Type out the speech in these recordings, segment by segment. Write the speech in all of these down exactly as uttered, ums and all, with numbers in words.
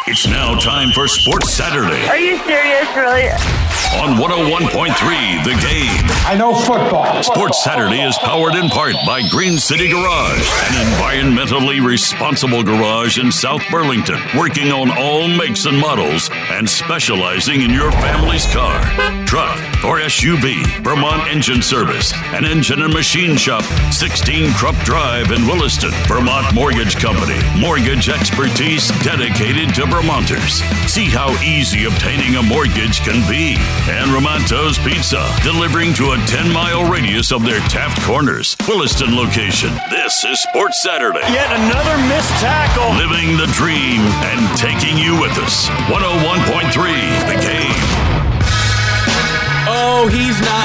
It's now time for Sports Saturday. Are you serious, really? On one oh one point three, The Game. I know football. Sports Saturday is powered in part by Green City Garage, an environmentally responsible garage in South Burlington, working on all makes and models and specializing in your family's car, truck, or S U V. Vermont Engine Service, an engine and machine shop, sixteen Krupp Drive in Williston. Vermont Mortgage Company, mortgage expertise dedicated to Vermonters. See how easy obtaining a mortgage can be. And Ramonto's Pizza, delivering to a ten-mile radius of their Taft Corners, Williston location. This is Sports Saturday. Yet another missed tackle. Living the dream and taking you with us. one oh one point three, The Game. Oh, he's not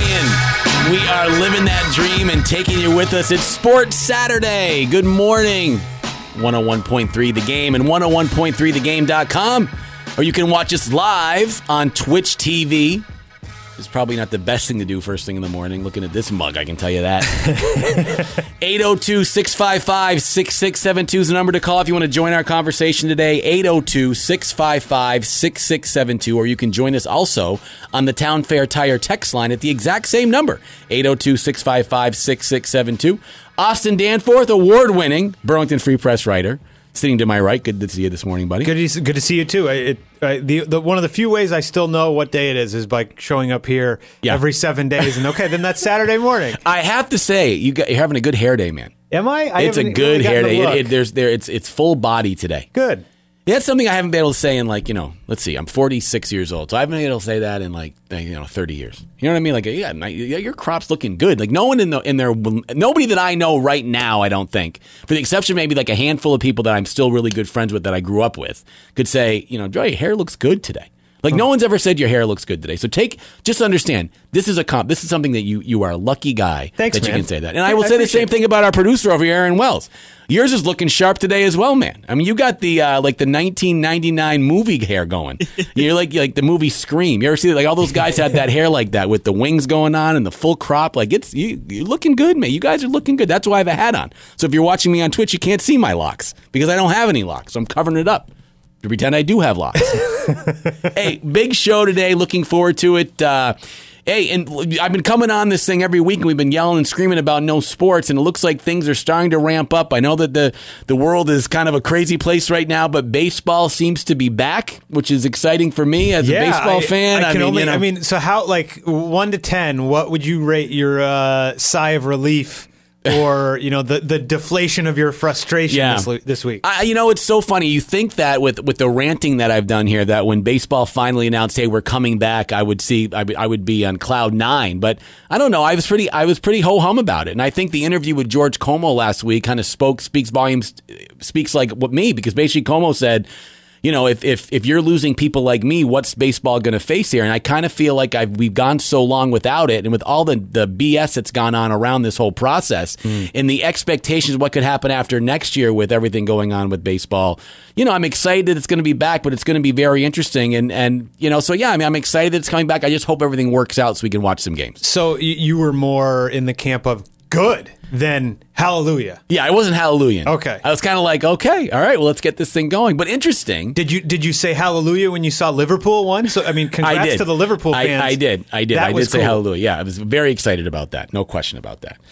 lying. We are living that dream and taking you with us. It's Sports Saturday. Good morning. one oh one point three The Game and one oh one point three the game dot com. Or you can watch us live on Twitch T V. It's probably not the best thing to do first thing in the morning. Looking at this mug, I can tell you that. eight oh two, six five five, six six seven two is the number to call if you want to join our conversation today. eight oh two, six five five, six six seven two. Or you can join us also on the Town Fair Tire text line at the exact same number. eight oh two, six five five, six six seven two. Austin Danforth, award-winning Burlington Free Press writer. Sitting to my right, good to see you this morning, buddy. Good to, good to see you, too. It, uh, the, the One of the few ways I still know what day it is is by showing up here yeah. every seven days. And, okay, then that's Saturday morning. I have to say, you got, you're having a good hair day, man. Am I? I it's a good really hair day. It, it, there's, there, it's, it's full body today. Good. Yeah, that's something I haven't been able to say in, like, you know, let's see, I'm forty-six years old, so I haven't been able to say that in, like, you know, thirty years. You know what I mean? Like, yeah, my, your crop's looking good. Like, no one in the in there, nobody that I know right now, I don't think, for the exception maybe like a handful of people that I'm still really good friends with that I grew up with, could say, you know, Joey, your hair looks good today. Like, no one's ever said your hair looks good today. So take, just understand, this is a comp. This is something that you you are a lucky guy Thanks, that man. you can say that. And I will I say the same thing about our producer over here, Aaron Wells. Yours is looking sharp today as well, man. I mean, you got the uh, like the nineteen ninety-nine movie hair going. You're like like the movie Scream. You ever see like all those guys had that hair like that with the wings going on and the full crop? Like it's you you're looking good, man. You guys are looking good. That's why I have a hat on. So if you're watching me on Twitch, you can't see my locks because I don't have any locks. So I'm covering it up to pretend I do have locks. Hey, big show today. Looking forward to it. Uh, hey, and I've been coming on this thing every week, and we've been yelling and screaming about no sports, and it looks like things are starting to ramp up. I know that the, the world is kind of a crazy place right now, but baseball seems to be back, which is exciting for me as yeah, a baseball I, fan. I, I can mean, only, you know, I mean, so how, like, one to ten, what would you rate your uh, sigh of relief or, you know, the, the deflation of your frustration yeah. this, this week? I, you know, it's so funny. You think that with, with the ranting that I've done here, that when baseball finally announced, hey, we're coming back, I would see, I, I would be on cloud nine. But I don't know. I was pretty, I was pretty ho-hum about it. And I think the interview with George Como last week kind of spoke, speaks volumes, speaks like what me, because basically Como said, you know, if, if if you're losing people like me, what's baseball going to face here? And I kind of feel like I've, we've gone so long without it, and with all the, the B S that's gone on around this whole process, mm. and the expectations of what could happen after next year with everything going on with baseball, you know, I'm excited that it's going to be back, but it's going to be very interesting. And, and you know, so yeah, I mean, I'm excited that it's coming back. I just hope everything works out so we can watch some games. So you were more in the camp of good than hallelujah. Yeah, I wasn't hallelujah. Okay. I was kind of like, okay, all right, well, let's get this thing going. But interesting. Did you did you say hallelujah when you saw Liverpool won? So I mean, congrats I did. to the Liverpool fans. I, I did. I did. That I was did say cool. hallelujah. Yeah, I was very excited about that. No question about that.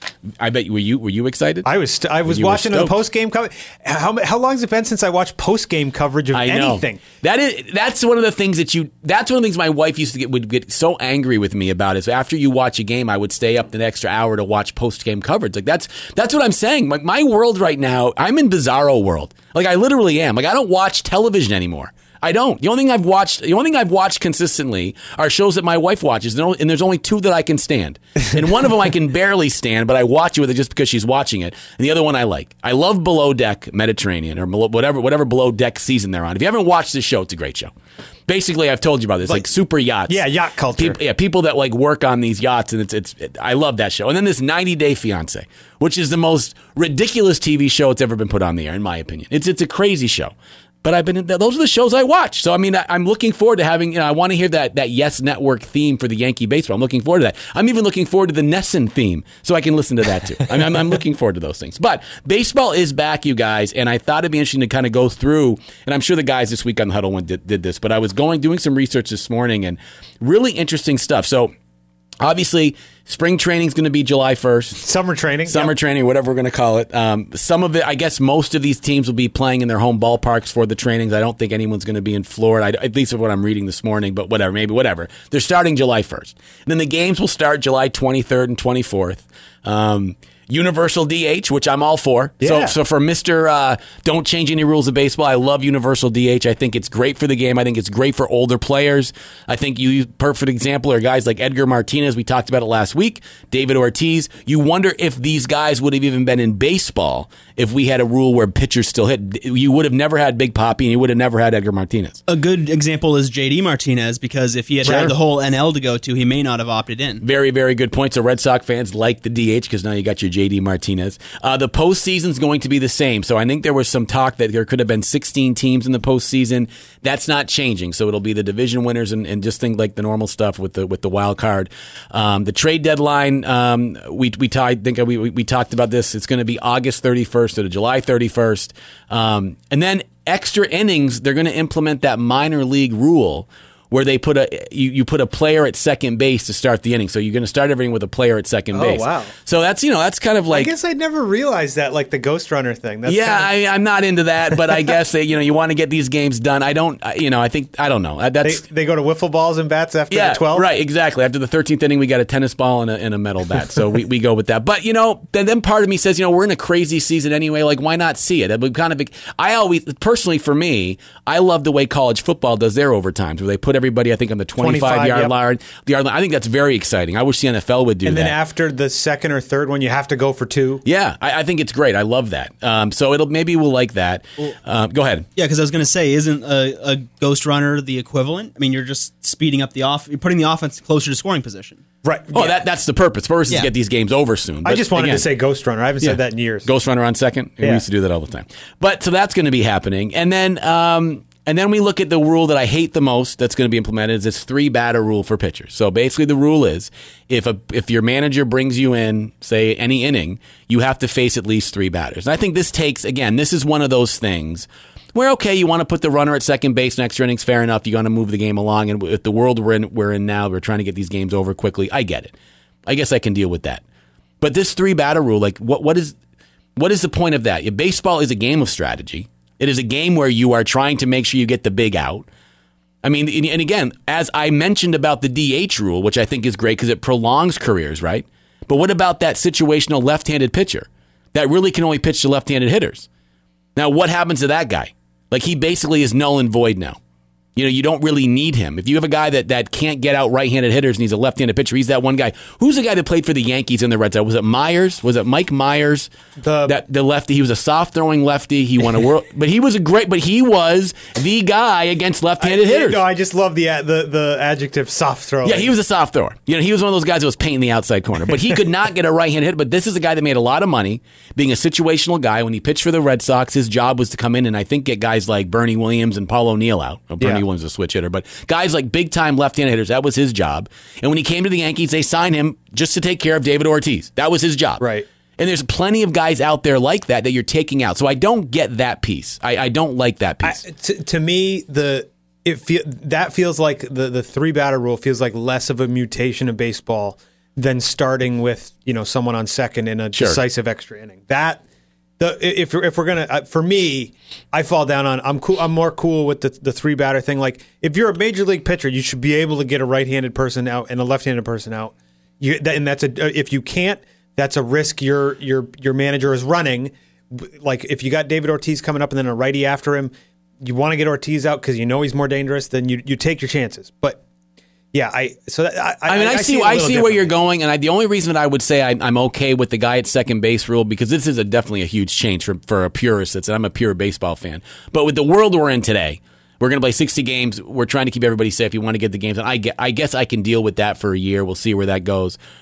I bet you were you were you excited? I was st- I was you watching the post game coverage. How how long has it been since I watched post game coverage of I know. anything? That is that's one of the things that you that's one of the things my wife used to get would get so angry with me about is after you watch a game, I would stay up the extra hour to watch post game coverage. Like that's that's what I'm saying. Like my world right now, I'm in bizarro world. Like I literally am. Like I don't watch television anymore. I don't. The only thing I've watched, the only thing I've watched consistently are shows that my wife watches, and there's only two that I can stand. And one of them I can barely stand, but I watch it with her just because she's watching it. And the other one I like. I love Below Deck Mediterranean or whatever, whatever Below Deck season they're on. If you haven't watched this show, it's a great show. Basically, I've told you about this, like, like super yachts. Yeah, yacht culture. People, yeah, people that like work on these yachts, and it's it's. It, I love that show. And then this ninety day fiance, which is the most ridiculous T V show that's ever been put on the air, in my opinion. It's it's a crazy show. But I've been. Those are the shows I watch. So I mean, I, I'm looking forward to having. You know, I want to hear that that Yes Network theme for the Yankee baseball. I'm looking forward to that. I'm even looking forward to the Nesson theme, so I can listen to that too. I mean, I'm, I'm looking forward to those things. But baseball is back, you guys, and I thought it'd be interesting to kind of go through. And I'm sure the guys this week on the Huddle One did, did this. But I was going doing some research this morning, and really interesting stuff. So obviously, spring training is going to be July first. Summer training. Summer yep. training, whatever we're going to call it. Um, some of it, I guess most of these teams will be playing in their home ballparks for the trainings. I don't think anyone's going to be in Florida, I, at least of what I'm reading this morning, but whatever, maybe whatever. They're starting July first. And then the games will start July twenty-third and twenty-fourth. Um, Universal D H, which I'm all for. Yeah. So, so for Mister Uh, don't change any rules of baseball, I love Universal D H. I think it's great for the game. I think it's great for older players. I think you, perfect example are guys like Edgar Martinez. We talked about it last week. David Ortiz. You wonder if these guys would have even been in baseball if we had a rule where pitchers still hit. You would have never had Big Papi, and you would have never had Edgar Martinez. A good example is J D Martinez, because if he had Sure. had the whole N L to go to, he may not have opted in. Very, very good point. So Red Sox fans like the D H because now you got your J D Martinez. Uh, the postseason's going to be the same. So I think there was some talk that there could have been sixteen teams in the postseason. That's not changing. So it'll be the division winners and, and just think like the normal stuff with the with the wild card. Um, the trade deadline, um, we we t- I think we, we we talked about this. It's going to be August thirty-first to July thirty-first, um, and then extra innings. They're going to implement that minor league rule where they put a you, you put a player at second base to start the inning. So you're going to start everything with a player at second Oh, base. wow. So that's, you know, that's kind of like... I guess I never realized that, like the Ghost Runner thing. That's yeah, kind of, I, I'm not into that, but I guess they, you know, you want to get these games done. I don't, I- you know, I think, I don't know. Uh, they, That's... they go to wiffle balls and bats after Yeah, the twelfth? right, exactly. After the thirteenth inning, we got a tennis ball and a, and a metal bat. So we, we go with that. But, you know, then, then part of me says, you know, we're in a crazy season anyway. Like, why not see it? We've kind of, I always, personally for me, I love the way college football does their overtimes, where they put everybody, I think, on the twenty-five yard yep. line. The yard line. I think that's very exciting. I wish the N F L would do And that. then after the second or third one, you have to go for two. Yeah, I, I think it's great. I love that. Um, so it'll maybe we'll like that. Um, go ahead. Yeah, because I was going to say, isn't a, a Ghost Runner the equivalent? I mean, you're just speeding up the off, you're putting the offense closer to scoring position. Right. Oh, yeah. that that's the purpose. Purpose is Yeah. to get these games over soon. I But just wanted again, to say Ghost Runner. I haven't yeah. said that in years. Ghost Runner on second. We Yeah. used to do that all the time. But so that's going to be happening, and then um, and then we look at the rule that I hate the most that's going to be implemented is this three batter rule for pitchers. So basically, the rule is if a if your manager brings you in, say any inning, you have to face at least three batters. And I think this takes again. This is one of those things where, okay, you want to put the runner at second base in extra innings, fair enough. You're going to move the game along. And with the world we're in, we're in now, we're trying to get these games over quickly. I get it. I guess I can deal with that. But this three batter rule, like, what what is what is the point of that? Baseball is a game of strategy. It is a game where you are trying to make sure you get the big out. I mean, and again, as I mentioned about the D H rule, which I think is great because it prolongs careers, right? But what about that situational left-handed pitcher that really can only pitch to left-handed hitters? Now, what happens to that guy? Like, he basically is null and void now. You know, you don't really need him. If you have a guy that, that can't get out right-handed hitters and he's a left-handed pitcher, he's that one guy. Who's the guy that played for the Yankees in the Red Sox? Was it Myers? Was it Mike Myers? The- that the lefty. He was a soft-throwing lefty. He won a world, but he was a great. But he was the guy against left-handed I, hitters. No, I just love the the the adjective soft throw. Yeah, he was a soft thrower. You know, he was one of those guys that was painting the outside corner, but he could not get a right-handed hit. But this is a guy that made a lot of money being a situational guy. When he pitched for the Red Sox, his job was to come in and I think get guys like Bernie Williams and Paul O'Neill out. Well, Bernie Yeah. Williams was a switch hitter, but guys like big-time left-handed hitters, that was his job. And when he came to the Yankees, they signed him just to take care of David Ortiz. That was his job. Right. And there's plenty of guys out there like that that you're taking out. So I don't get that piece. I, I don't like that I, piece. to, to me, the it feel, that feels like the, the three batter rule feels like less of a mutation of baseball than starting with you know someone on second in a Sure. decisive extra inning. That the if if we're gonna uh, for me, I fall down on I'm cool. I'm more cool with the the three batter thing. Like if you're a major league pitcher, you should be able to get a right-handed person out and a left-handed person out. You that, and that's a if you can't, that's a risk your your your manager is running. Like if you got David Ortiz coming up and then a righty after him, you want to get Ortiz out because you know he's more dangerous. Then you you take your chances. But yeah, I so that, I, I mean, I, see, it a I little see where you're differently. going, and I, the only reason that I would say I, I'm okay with the guy at second base rule because this is a definitely a huge change for for a purist. That's I'm a pure baseball fan, but with the world we're in today, we're going to play sixty games. We're trying to keep everybody safe. You want to get the games, and I get, I guess I can deal with that for a year. We'll see where that goes.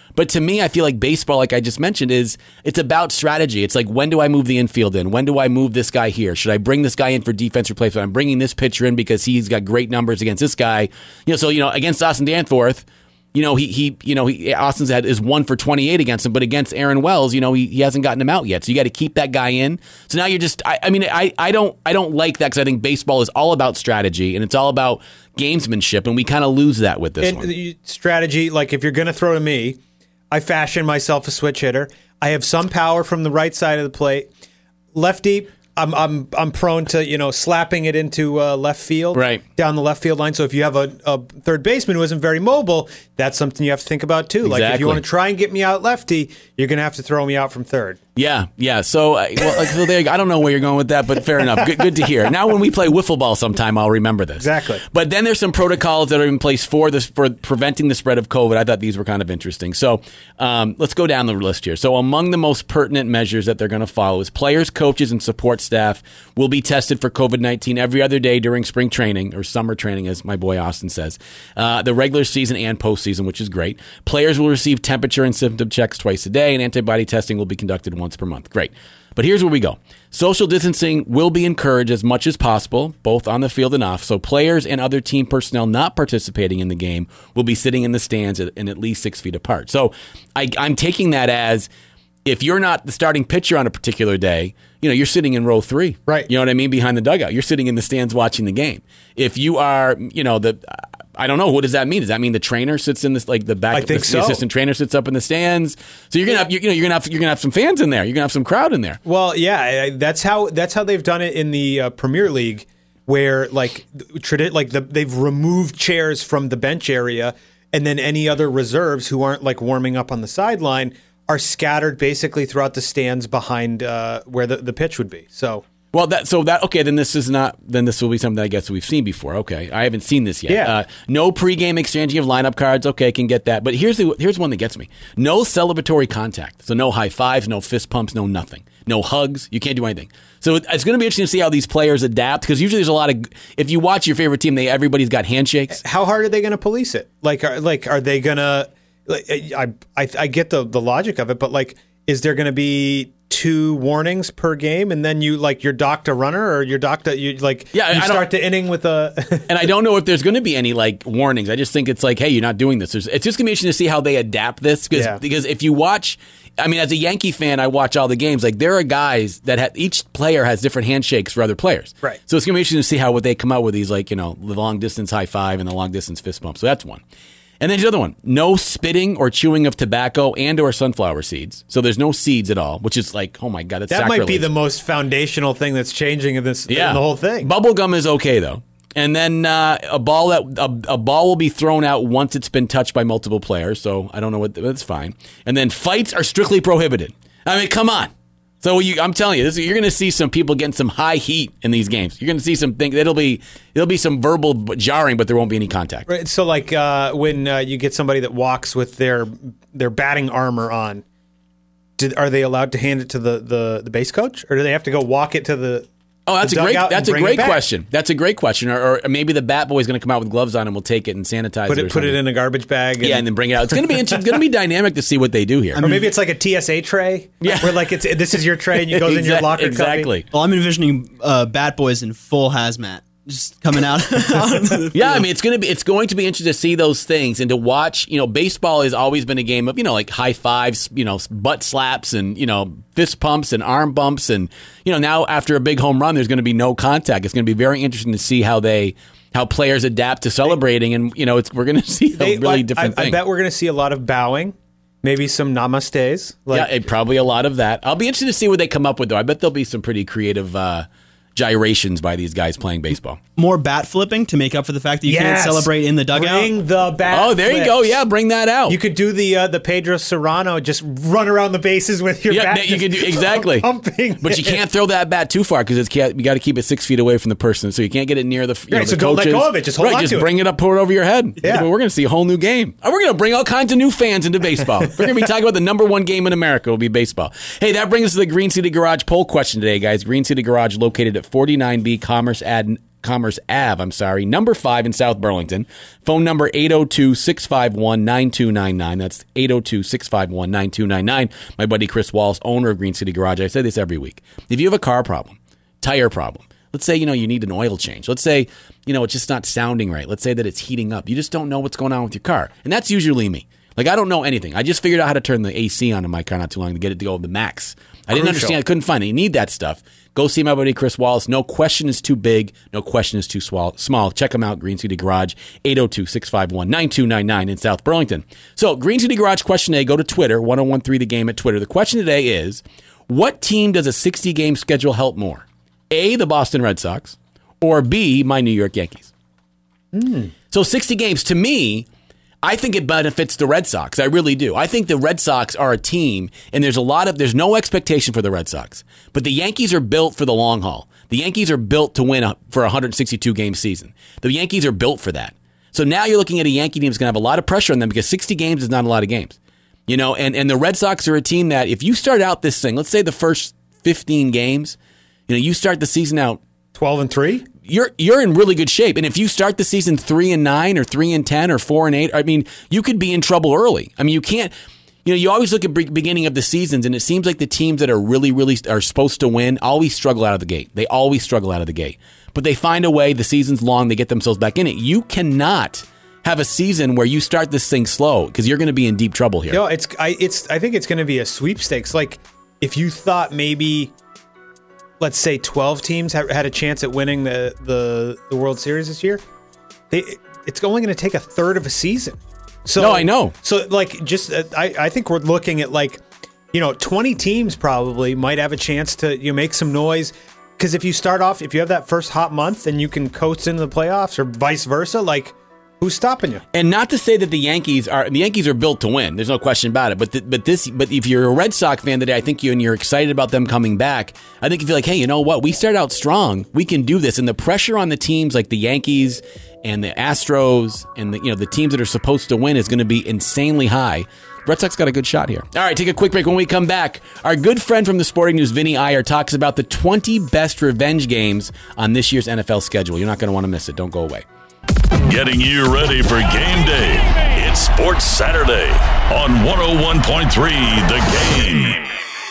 But to me, I feel like baseball, like I just mentioned, is it's about strategy. It's like, when do I move the infield in? When do I move this guy here? Should I bring this guy in for defense replacement? I'm bringing this pitcher in because he's got great numbers against this guy. You know, so you know, against Austin Danforth, you know, he he you know he Austin's had is one for twenty-eight against him, but against Aaron Wells, you know, he, he hasn't gotten him out yet. So you got to keep that guy in. So now you're just, I, I mean, I I don't I don't like that, because I think baseball is all about strategy and it's all about gamesmanship, and we kind of lose that with this and one. The strategy, like if you're going to throw to me, I fashion myself a switch hitter. I have some power from the right side of the plate. Lefty, I'm I'm I'm prone to, you know, slapping it into uh, left field, right down the left field line. So if you have a, a third baseman who isn't very mobile, that's something you have to think about too. Exactly. Like if you want to try and get me out lefty, you're going to have to throw me out from third. Yeah, yeah. So, uh, well, like, so there, I don't know where you're going with that, but fair enough. Good, good to hear. Now, when we play wiffle ball sometime, I'll remember this. Exactly. But then there's some protocols that are in place for this for preventing the spread of COVID. I thought these were kind of interesting. So, um, let's go down the list here. So, among the most pertinent measures that they're going to follow is players, coaches, and support staff will be tested for COVID nineteen every other day during spring training, or summer training, as my boy Austin says. Uh, the regular season and postseason, which is great. Players will receive temperature and symptom checks twice a day, and antibody testing will be conducted once per month. Great. But here's where we go. Social distancing will be encouraged as much as possible, both on the field and off. So players and other team personnel not participating in the game will be sitting in the stands at, and at least six feet apart. So I, I'm taking that as, if you're not the starting pitcher on a particular day, you know, you're sitting in row three. Right. You know what I mean? Behind the dugout. You're sitting in the stands watching the game. If you are, you know, the... I don't know. What does that mean? Does that mean the trainer sits in this, like the back? I think the, so. The assistant trainer sits up in the stands. So you're gonna have, you know, you're gonna have, you're gonna have some fans in there. You're gonna have some crowd in there. Well, yeah, that's how that's how they've done it in the uh, Premier League, where like tradi- like the, they've removed chairs from the bench area, and then any other reserves who aren't like warming up on the sideline are scattered basically throughout the stands behind uh, where the, the pitch would be. So. Well, that so that okay. Then this is not. Then this will be something that I guess we've seen before. Okay, I haven't seen this yet. Yeah. Uh, no pregame exchanging of lineup cards. Okay, can get that. But here's the here's one that gets me. No celebratory contact. So no high fives, no fist pumps, no nothing. No hugs. You can't do anything. So it's going to be interesting to see how these players adapt, because usually there's a lot of. If you watch your favorite team, they everybody's got handshakes. How hard are they going to police it? Like, are, like, are they going to? Like, I, I I get the the logic of it, but like, is there going to be two warnings per game, and then you like your doctor runner or your doctor you like yeah, you I start the inning with a and I don't know if there's going to be any like warnings. I just think it's like, hey, you're not doing this. There's, it's just going to be interesting to see how they adapt this, because Yeah. because if you watch, I mean, as a Yankee fan, I watch all the games. Like, there are guys that have, each player has different handshakes for other players. Right. So it's going to be interesting to see how what they come out with these, like, you know, the long distance high five and the long distance fist bump. So that's one. And then the other one, no spitting or chewing of tobacco and or sunflower seeds. So there's no seeds at all, which is like, oh my God, that's that sacrilege. might be the most foundational thing that's changing in this Yeah. in the whole thing. Bubble gum is okay though. And then uh, a ball that a, a ball will be thrown out once it's been touched by multiple players. So I don't know what that's fine. And then fights are strictly prohibited. I mean, come on. So you, I'm telling you, this, you're going to see some people getting some high heat in these games. You're going to see some things. It'll be it'll be some verbal jarring, but there won't be any contact. Right. So like uh, when uh, you get somebody that walks with their their batting armor on, did, are they allowed to hand it to the, the, the base coach, or do they have to go walk it to the? Oh, that's the a great. dugout That's and a bring it great back? question. That's a great question. Or, or maybe the bat boy is going to come out with gloves on and we'll take it and sanitize Put it. Or it put it something. in a garbage bag. And, Yeah, and then bring it out. It's going to be it's going to be dynamic to see what they do here. or maybe it's like a T S A tray. Yeah. Where like it's this is your tray and you goes in your Exact- locker. cubby. Exactly. Well, I'm envisioning uh, Bat Boys in full hazmat, just coming out. onto the Yeah, I field. mean, it's going to be it's going to be interesting to see those things and to watch. You know, baseball has always been a game of, you know, like high fives, you know, butt slaps and, you know, fist pumps and arm bumps, and, you know, now after a big home run, there's going to be no contact. It's going to be very interesting to see how they how players adapt to celebrating, and, you know, it's we're going to see a They- really I- different I, thing. I bet we're going to see a lot of bowing, maybe some namastes. Like, yeah, it, probably a lot of that. I'll be interested to see what they come up with, though. I bet there'll be some pretty creative uh, gyrations by these guys playing baseball. more bat flipping to make up for the fact that you can't Yes. celebrate in the dugout. Bring the bat. Oh, there you go. flips. Yeah, bring that out. You could do the uh, the Pedro Serrano, just run around the bases with your Yeah, bat. you could do exactly. Pumping But you it. can't throw that bat too far because it's you got to keep it six feet away from the person, so you can't get it near the. You Right, know, so the don't let coaches. go of it. Just hold right, on just to it. bring it up, pour it over your head. Yeah. We're going to see a whole new game. And we're going to bring all kinds of new fans into baseball. We're going to be talking about the number one game in America will be baseball. Hey, that brings us to the Green City Garage poll question today, guys. Green City Garage, located at forty-nine B Commerce Ave- Commerce Ave, I'm sorry, number five in South Burlington. Phone number eight oh two, six five one, nine two nine nine. That's eight oh two, six five one, nine two nine nine. My buddy Chris Wallace, owner of Green City Garage. I say this every week. If you have a car problem, tire problem, let's say, you know, you need an oil change. Let's say, you know, it's just not sounding right. Let's say that it's heating up. You just don't know what's going on with your car. And that's usually me. Like, I don't know anything. I just figured out how to turn the A C on in my car not too long to get it to go to the max. I didn't understand. I couldn't find it. You need that stuff. Go see my buddy Chris Wallace. No question is too big. No question is too small. Check him out, Green City Garage, eight oh two, six five one, nine two nine nine in South Burlington. So, Green City Garage question A, go to Twitter, ten thirteen The Game at Twitter. The question today is, what team does a sixty-game schedule help more? A, the Boston Red Sox, or B, my New York Yankees? Mm. So, sixty games, to me, I think it benefits the Red Sox. I really do. I think the Red Sox are a team, and there's a lot of, there's no expectation for the Red Sox. But the Yankees are built for the long haul. The Yankees are built to win a, for a one hundred sixty-two game season. The Yankees are built for that. So now you're looking at a Yankee team that's going to have a lot of pressure on them because sixty games is not a lot of games. You know, and, and the Red Sox are a team that if you start out this thing, let's say the first fifteen games, you know, you start the season out twelve and three. You're you're in really good shape, and if you start the season three and nine, or three and ten, or four and eight, I mean, you could be in trouble early. I mean, you can't. You know, you always look at the beginning of the seasons, and it seems like the teams that are really, really are supposed to win always struggle out of the gate. They always struggle out of the gate, but they find a way. The season's long; they get themselves back in it. You cannot have a season where you start this thing slow because you're going to be in deep trouble here. No, it's I it's I think it's going to be a sweepstakes. Like if you thought maybe, let's say twelve teams have, had a chance at winning the, the, the World Series this year, they it's only going to take a third of a season. So no, I know. So like, just uh, I I think we're looking at like, you know, twenty teams probably might have a chance to you know, make some noise. Because if you start off, if you have that first hot month, and you can coast into the playoffs, or vice versa, like. Who's stopping you? And not to say that the Yankees are the Yankees are built to win. There's no question about it. But the, but this but if you're a Red Sox fan today, I think you and you're excited about them coming back. I think you feel like, hey, you know what? We start out strong. We can do this. And the pressure on the teams like the Yankees and the Astros and the you know the teams that are supposed to win is going to be insanely high. Red Sox got a good shot here. All right, take a quick break. When we come back, our good friend from the Sporting News, Vinny Iyer, talks about the twenty best revenge games on this year's N F L schedule. You're not going to want to miss it. Don't go away. Getting you ready for game day. It's Sports Saturday on one oh one point three The Game.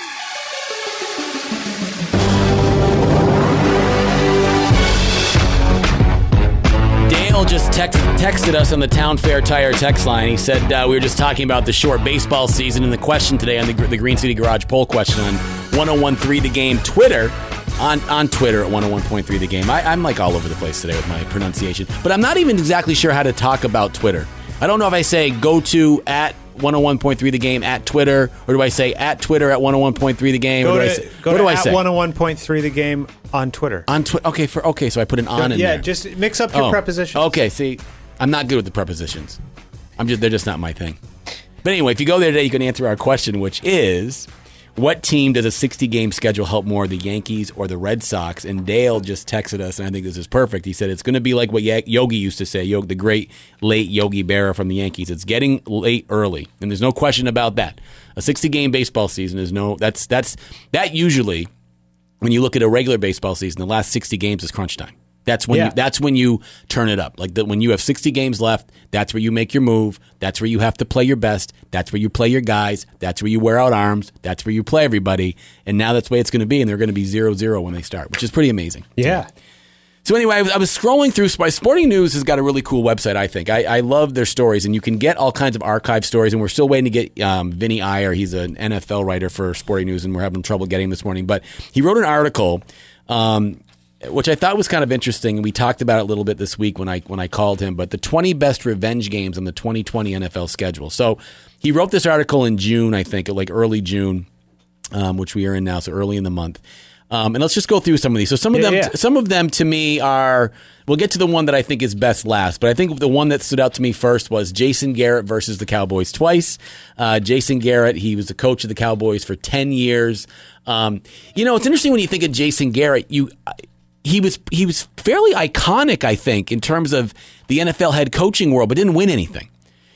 Dale just text, texted us on the Town Fair Tire text line. He said uh, we were just talking about the short baseball season, and the question today on the, the Green City Garage poll question on one oh one point three The Game Twitter. On, on Twitter at one oh one point three The Game. I, I'm like all over the place today with my pronunciation. But I'm not even exactly sure how to talk about Twitter. I don't know if I say go to at one oh one point three The Game at Twitter, or do I say at Twitter at one oh one point three The Game? Go or do to, I say, go what to do I at say? one oh one point three The Game on Twitter. On Twitter. Okay, for okay, so I put an on in yeah, there. Yeah, just mix up your oh, prepositions. Okay, see, I'm not good with the prepositions. I'm just they're just not my thing. But anyway, if you go there today, you can answer our question, which is, what team does a sixty-game schedule help more, the Yankees or the Red Sox? And Dale just texted us, and I think this is perfect. He said it's going to be like what Yogi used to say, the great late Yogi Berra from the Yankees. It's getting late early, and there's no question about that. A sixty-game baseball season is no that's that's that usually, when you look at a regular baseball season, the last sixty games is crunch time. That's when yeah. you, that's when you turn it up. Like the, when you have sixty games left, that's where you make your move. That's where you have to play your best. That's where you play your guys. That's where you wear out arms. That's where you play everybody. And now that's the way it's going to be. And they're going to be zero zero when they start, which is pretty amazing. Yeah. So anyway, I was, I was scrolling through. My Sporting News has got a really cool website, I think. I, I love their stories, and you can get all kinds of archive stories. And we're still waiting to get um, Vinny Iyer. He's an N F L writer for Sporting News, and we're having trouble getting him this morning. But he wrote an article, um, which I thought was kind of interesting, and we talked about it a little bit this week when I when I called him. But the twenty best revenge games on the twenty twenty N F L schedule. So he wrote this article in June, I think, like early June, um, which we are in now, so early in the month. Um, and let's just go through some of these. So some of yeah, them, yeah. some of them to me are. We'll get to the one that I think is best last, but I think the one that stood out to me first was Jason Garrett versus the Cowboys twice. Uh, Jason Garrett, he was the coach of the Cowboys for ten years. Um, you know, it's interesting when you think of Jason Garrett. You. He was he was fairly iconic, I think, in terms of the N F L head coaching world, but didn't win anything.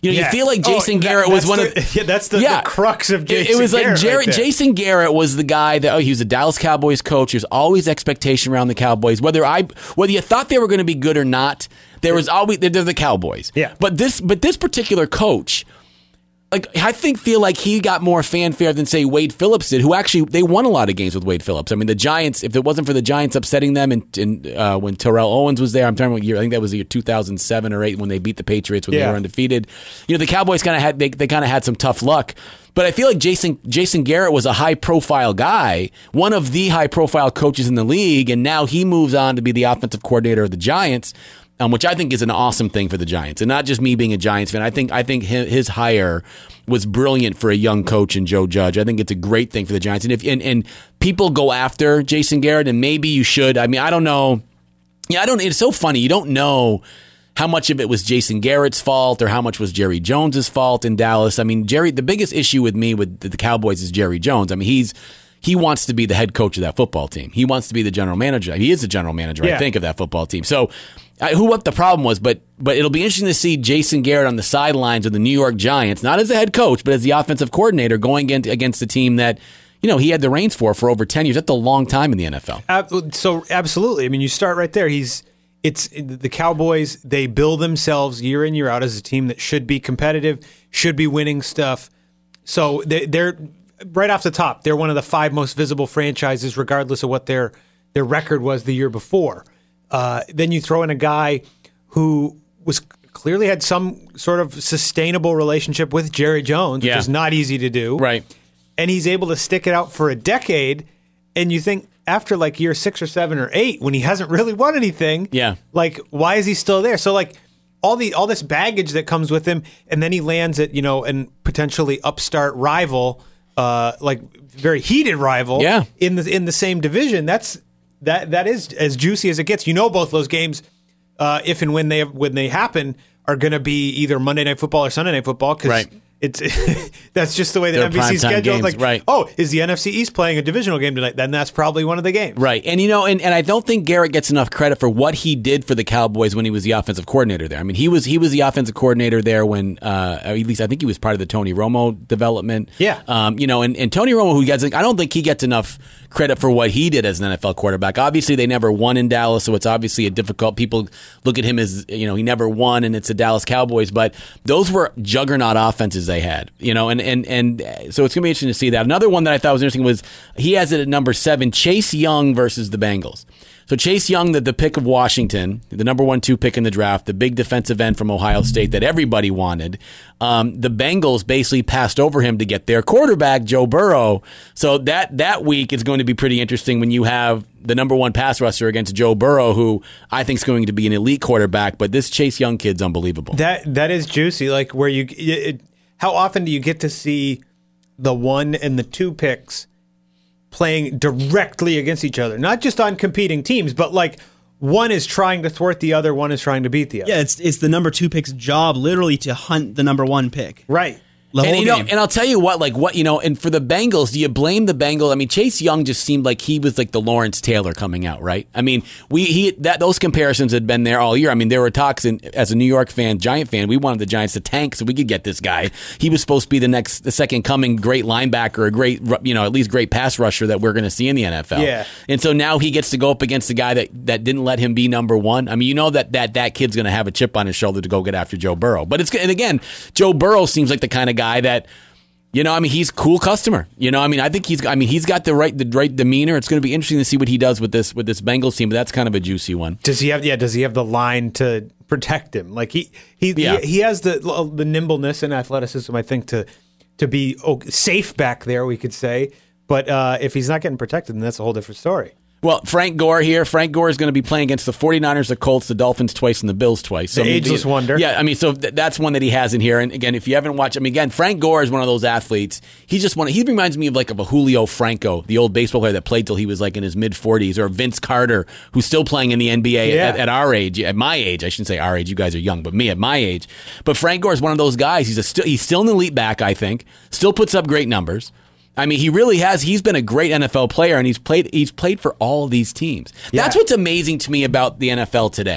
You know, Yeah. you feel like Jason Oh, that- Garrett was that's one the- of yeah, that's the, the crux of Jason It, it was like Garrett Jared, right there. Jason Garrett was the guy that oh, he was a Dallas Cowboys coach. There's always expectation around the Cowboys, whether I whether you thought they were going to be good or not. There was always they're, they're the Cowboys. Yeah. But this but this particular coach, like I think feel like he got more fanfare than say Wade Phillips did, who actually they won a lot of games with Wade Phillips. I mean, the Giants, if it wasn't for the Giants upsetting them and, and uh, when Terrell Owens was there, I'm talking about year, I think that was the year two thousand seven or eight when they beat the Patriots when Yeah. they were undefeated. You know, the Cowboys kind of had they, they kind of had some tough luck. But I feel like Jason Jason Garrett was a high profile guy, one of the high profile coaches in the league, and now he moves on to be the offensive coordinator of the Giants. Um, which I think is an awesome thing for the Giants, and not just me being a Giants fan. I think I think his, his hire was brilliant for a young coach in Joe Judge. I think it's a great thing for the Giants, and if and, and people go after Jason Garrett, and maybe you should. I mean, I don't know. Yeah, I don't. It's so funny. You don't know how much of it was Jason Garrett's fault or how much was Jerry Jones's fault in Dallas. I mean, Jerry. The biggest issue with me with the Cowboys is Jerry Jones. I mean, he's. He wants to be the head coach of that football team. He wants to be the general manager. He is the general manager, Yeah. I think, of that football team. So, I, who what the problem was, but but it'll be interesting to see Jason Garrett on the sidelines of the New York Giants, not as a head coach, but as the offensive coordinator, going against, against a team that you know he had the reins for for over ten years. That's a long time in the N F L. Ab- So absolutely. I mean, you start right there. He's it's the Cowboys. They bill themselves year in year out as a team that should be competitive, should be winning stuff. So they, they're right off the top. They're one of the five most visible franchises, regardless of what their their record was the year before. Uh, then you throw in a guy who was clearly had some sort of sustainable relationship with Jerry Jones, which Yeah. is not easy to do. Right. And he's able to stick it out for a decade. And you think after like year six or seven or eight, when he hasn't really won anything, Yeah. like why is he still there? So like all the all this baggage that comes with him, and then he lands at you know and potentially upstart rival, uh, like very heated rival, Yeah. in the in the same division. That's that that is as juicy as it gets. You know, both those games, uh, if and when they when they happen, are going to be either Monday Night Football or Sunday Night Football because Right. it's that's just the way the They're N B C primetime scheduled. games, Like, right. oh, is the N F C East playing a divisional game tonight? Then that's probably one of the games. Right. And, you know, and, and I don't think Garrett gets enough credit for what he did for the Cowboys when he was the offensive coordinator there. I mean, he was he was the offensive coordinator there when, uh, at least I think he was part of the Tony Romo development. Yeah. Um, you know, and, and Tony Romo, who gets, I don't think he gets enough credit for what he did as an N F L quarterback. Obviously, they never won in Dallas, so it's obviously a difficult, people look at him as, you know, he never won and it's the Dallas Cowboys, but those were juggernaut offenses they had, you know, and, and, and so it's going to be interesting to see that. Another one that I thought was interesting was he has it at number seven, Chase Young versus the Bengals. So Chase Young, the, the pick of Washington, the number one, two pick in the draft, the big defensive end from Ohio State that everybody wanted. Um, the Bengals basically passed over him to get their quarterback, Joe Burrow. So that that week is going to be pretty interesting when you have the number one pass rusher against Joe Burrow, who I think is going to be an elite quarterback. But this Chase Young kid's unbelievable. That that is juicy. Like where you, it, how often do you get to see the one and the two picks playing directly against each other, not just on competing teams, but like one is trying to thwart the other, one is trying to beat the other. Yeah, it's it's the number two pick's job literally to hunt the number one pick. Right. The And whole you know, game. and I'll tell you what, like what you know, and for the Bengals, do you blame the Bengals? I mean, Chase Young just seemed like he was like the Lawrence Taylor coming out, right? I mean, we he that those comparisons had been there all year. I mean, there were talks, and as a New York fan, Giant fan, we wanted the Giants to tank so we could get this guy. He was supposed to be the next, the second coming great linebacker, a great, you know, at least great pass rusher that we're going to see in the N F L. Yeah. And so now he gets to go up against the guy that that didn't let him be number one. I mean, you know that that that kid's going to have a chip on his shoulder to go get after Joe Burrow. But it's and again, Joe Burrow seems like the kind of guy that. You know, I mean, he's a cool customer. You know, I mean, I think he's. I mean, he's got the right, the right demeanor. It's going to be interesting to see what he does with this, with this Bengals team. But that's kind of a juicy one. Does he have? Yeah. Does he have the line to protect him? Like he he Yeah. he, he has the the nimbleness and athleticism, I think, to to be oh, safe back there. We could say, but uh, if he's not getting protected, then that's a whole different story. Well, Frank Gore here. Frank Gore is going to be playing against the 49ers, the Colts, the Dolphins twice, and the Bills twice. So, The I mean, ageless wonder. Yeah, I mean, so th- that's one that he has in here. And again, if you haven't watched, I mean, again, Frank Gore is one of those athletes. He's just one. He reminds me of like of a Julio Franco, the old baseball player that played till he was like in his mid forties, or Vince Carter, who's still playing in the N B A Yeah. at, at our age, at my age. I shouldn't say our age. You guys are young, but me at my age. But Frank Gore is one of those guys. He's a still he's still an elite back, I think. Still puts up great numbers. I mean, he really has. He's been a great N F L player, and he's played. He's played for all of these teams. Yeah. That's what's amazing to me about the N F L today.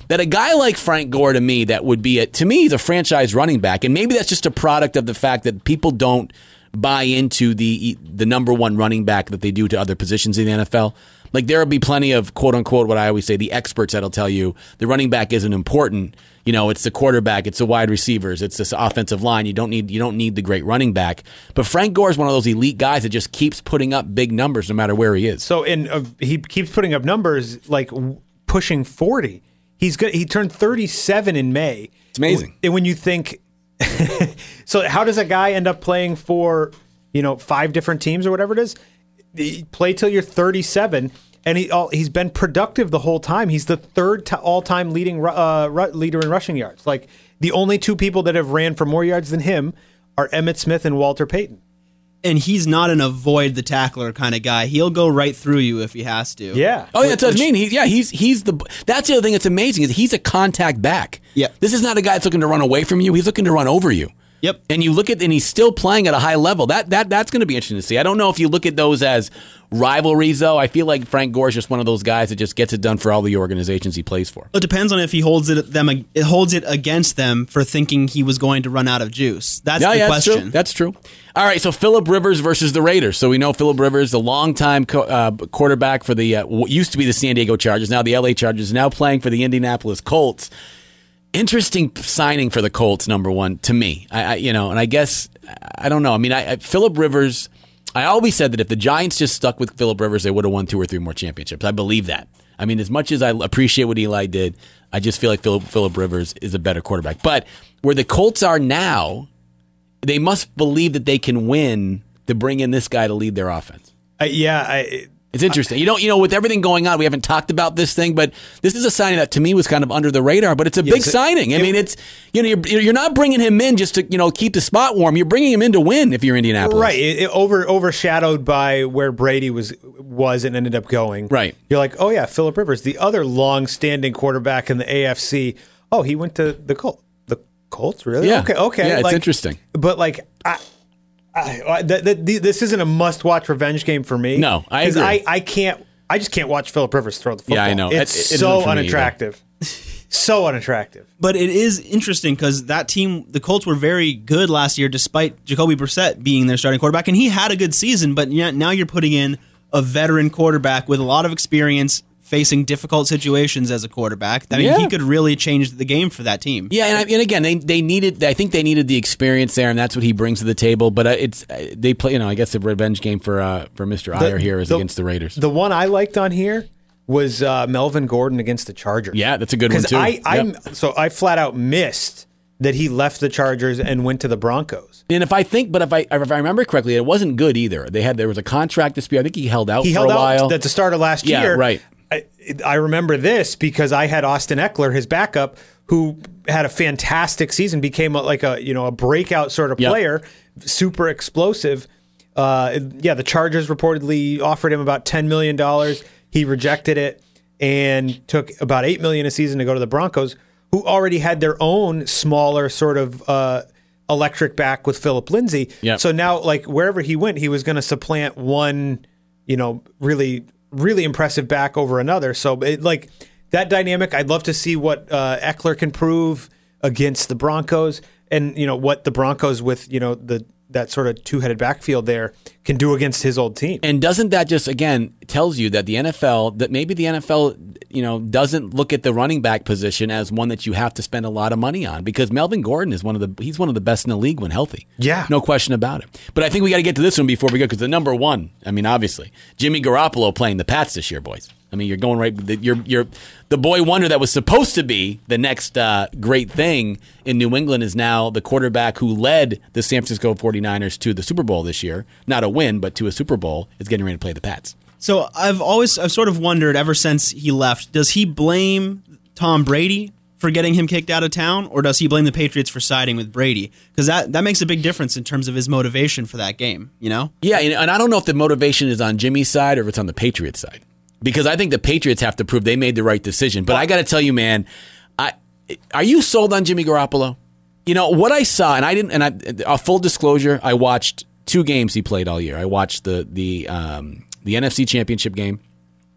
that a guy like Frank Gore, to me, that would be, a, to me, he's a franchise running back. And maybe that's just a product of the fact that people don't buy into the the number one running back that they do to other positions in the N F L. Like, there will be plenty of, quote unquote, what I always say, the experts that'll tell you the running back isn't important. You know, it's the quarterback, it's the wide receivers, it's this offensive line. You don't need you don't need the great running back. But Frank Gore is one of those elite guys that just keeps putting up big numbers no matter where he is. So, in uh, he keeps putting up numbers like w- pushing forty. He's good. He turned thirty-seven in May. It's amazing. And when you think, so how does a guy end up playing for, you know, five different teams or whatever it is? You play till you're thirty-seven, and he all, he's been productive the whole time. He's the third to all-time leading uh, leader in rushing yards. Like, the only two people that have ran for more yards than him are Emmitt Smith and Walter Payton. And he's not an avoid the tackler kind of guy. He'll go right through you if he has to. Yeah. Oh, yeah, that's what I mean. He, yeah, he's he's the. That's the other thing that's amazing is he's a contact back. Yeah. This is not a guy that's looking to run away from you. He's looking to run over you. Yep. And you look at, and he's still playing at a high level. That that that's going to be interesting to see. I don't know if you look at those as rivalries, though. I feel like Frank Gore is just one of those guys that just gets it done for all the organizations he plays for. It depends on if he holds it them. It holds it against them for thinking he was going to run out of juice. That's yeah, the yeah, question. That's true. That's true. All right, so Phillip Rivers versus the Raiders. So we know Phillip Rivers, the longtime co- uh, quarterback for the uh, what used to be the San Diego Chargers, now the L A Chargers, now playing for the Indianapolis Colts. Interesting signing for the Colts, number one, to me. I, I you know, and I guess I don't know. I mean, I, I Phillip Rivers. I always said that if the Giants just stuck with Phillip Rivers, they would have won two or three more championships. I believe that. I mean, as much as I appreciate what Eli did, I just feel like Phillip Phillip Rivers is a better quarterback. But where the Colts are now, they must believe that they can win to bring in this guy to lead their offense. Uh, yeah, I, It's interesting. You don't, you know, with everything going on, we haven't talked about this thing, but this is a signing that to me was kind of under the radar. But it's a Yes, big it- signing. I it- mean, it's you know, you're, you're not bringing him in just to you know keep the spot warm. You're bringing him in to win if you're Indianapolis, right. It, it over overshadowed by where Brady was was and ended up going. Right. You're like, oh yeah, Phillip Rivers, the other long-standing quarterback in the A F C. Oh, he went to the Colts. The Colts, really? Yeah. Okay. Okay. Yeah, it's Like, interesting. But like, I. I, I th- th- th- this isn't a must-watch revenge game for me. No, I 'Cause agree. I, I can't. I just can't watch Phillip Rivers throw the football. Yeah, I know. It's It- it isn't so for me unattractive. So unattractive. But it is interesting because that team, the Colts, were very good last year despite Jacoby Brissett being their starting quarterback. And he had a good season, but yet now you're putting in a veteran quarterback with a lot of experience facing difficult situations as a quarterback. I mean, Yeah. he could really change the game for that team. Yeah, and, I, and again, they they needed. I think they needed the experience there, and that's what he brings to the table. But uh, it's uh, they play. You know, I guess the revenge game for uh, for Mister Iyer here is against the Raiders. The one I liked on here was uh, Melvin Gordon against the Chargers. Yeah, that's a good one Because too. I, I'm Yep. so I flat out missed that he left the Chargers and went to the Broncos. And if I think, but if I if I remember correctly, it wasn't good either. They had there was a contract dispute. I think he held out He for held a while. out at the start of last Yeah, year. right. I, I remember this because I had Austin Eckler, his backup, who had a fantastic season, became a, like a you know a breakout sort of Yep. player, super explosive. Uh, yeah, the Chargers reportedly offered him about ten million dollars. He rejected it and took about eight million dollars a season to go to the Broncos, who already had their own smaller sort of uh, electric back with Philip Lindsay. Yep. So now, like wherever he went, he was going to supplant one, you know, really, really impressive back over another. So it, like that dynamic, I'd love to see what uh, Eckler can prove against the Broncos, and you know what the Broncos with you know the that sort of two-headed backfield there can do against his old team. And doesn't that just again tells you that the N F L that maybe the N F L you know doesn't look at the running back position as one that you have to spend a lot of money on, because Melvin Gordon is one of the he's one of the best in the league when healthy. Yeah. No question about it. But I think we got to get to this one before we go, because the number one, I mean, obviously Jimmy Garoppolo playing the Pats this year, boys. I mean, you're going right. You're you're the boy wonder that was supposed to be the next uh, great thing in New England is now the quarterback who led the San Francisco forty-niners to the Super Bowl this year. Not a win, but to a Super Bowl. Is getting ready to play the Pats. So I've always, I've sort of wondered ever since he left, does he blame Tom Brady for getting him kicked out of town, or does he blame the Patriots for siding with Brady? Because that, that makes a big difference in terms of his motivation for that game, you know? Yeah, and and I don't know if the motivation is on Jimmy's side or if it's on the Patriots side, because I think the Patriots have to prove they made the right decision. But I got to tell you, man, I are you sold on Jimmy Garoppolo? You know what I saw, and I didn't. And I, a full disclosure, I watched two games he played all year. I watched the the um, the N F C Championship game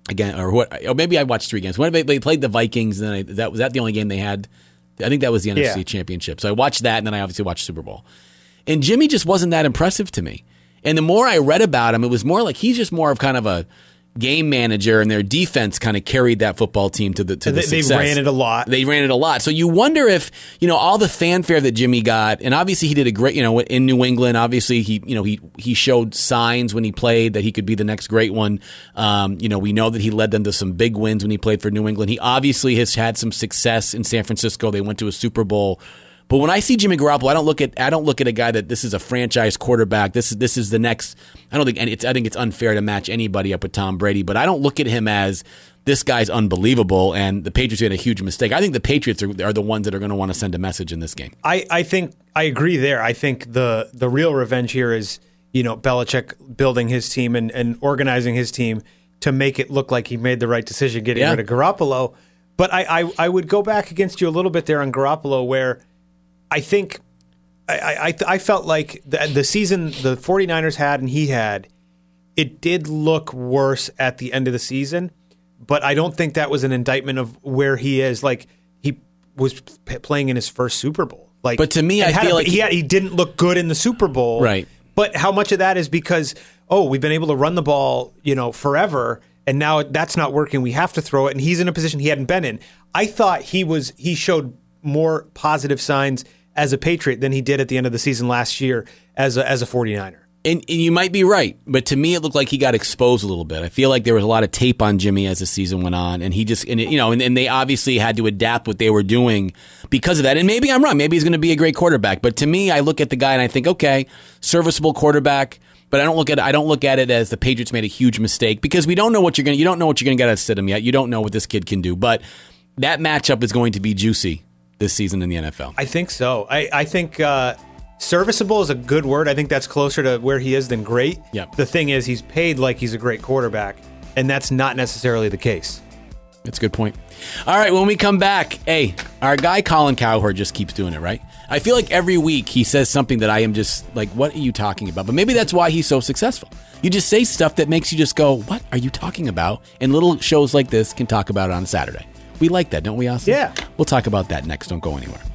again, or what? Or maybe I watched three games. When they, they played the Vikings, and then I, that was that the only game they had. I think that was the N F C yeah. Championship. So I watched that, and then I obviously watched Super Bowl. And Jimmy just wasn't that impressive to me. And the more I read about him, it was more like he's just more of kind of a game manager, and their defense kind of carried that football team to the to the they, success. They ran it a lot. They ran it a lot. So you wonder if, you know, all the fanfare that Jimmy got, and obviously he did a great, you know, in New England, obviously he, you know, he he showed signs when he played that he could be the next great one. Um, you know, we know that he led them to some big wins when he played for New England. He obviously has had some success in San Francisco. They went to a Super Bowl. But when I see Jimmy Garoppolo, I don't look at I don't look at a guy that this is a franchise quarterback. This is this is the next. I don't think and it's I think it's unfair to match anybody up with Tom Brady. But I don't look at him as this guy's unbelievable. And the Patriots made a huge mistake. I think the Patriots are, are the ones that are going to want to send a message in this game. I, I think I agree there. I think the the real revenge here is, you know, Belichick building his team and, and organizing his team to make it look like he made the right decision getting Yeah. rid of Garoppolo. But I, I I would go back against you a little bit there on Garoppolo, where I think I, I, I felt like the, the season the 49ers had and he had, it did look worse at the end of the season, but I don't think that was an indictment of where he is. Like, he was p- playing in his first Super Bowl. Like, But to me, and I had feel a- like he, he- had, he didn't look good in the Super Bowl. Right. But how much of that is because, oh, we've been able to run the ball, you know, forever, and now that's not working. We have to throw it, and he's in a position he hadn't been in. I thought he was he showed more positive signs as a Patriot than he did at the end of the season last year as a, as a 49er. And, and you might be right, but to me, it looked like he got exposed a little bit. I feel like there was a lot of tape on Jimmy as the season went on, and he just, and it, you know, and, and they obviously had to adapt what they were doing because of that. And maybe I'm wrong. Maybe he's going to be a great quarterback. But to me, I look at the guy and I think, okay, serviceable quarterback. But I don't look at it, I don't look at it as the Patriots made a huge mistake because we don't know what you're going. You don't know what you're going to get out of Stidham yet. You don't know what this kid can do. But that matchup is going to be juicy this season in the N F L. I think so. I, I think uh, serviceable is a good word. I think that's closer to where he is than great. Yep. The thing is, he's paid like he's a great quarterback, and that's not necessarily the case. That's a good point. All right, when we come back, hey, our guy Colin Cowherd just keeps doing it, right? I feel like every week he says something that I am just like, what are you talking about? But maybe that's why he's so successful. You just say stuff that makes you just go, what are you talking about? And little shows like this can talk about it on Saturday. We like that, don't we, Austin? Yeah. We'll talk about that next. Don't go anywhere.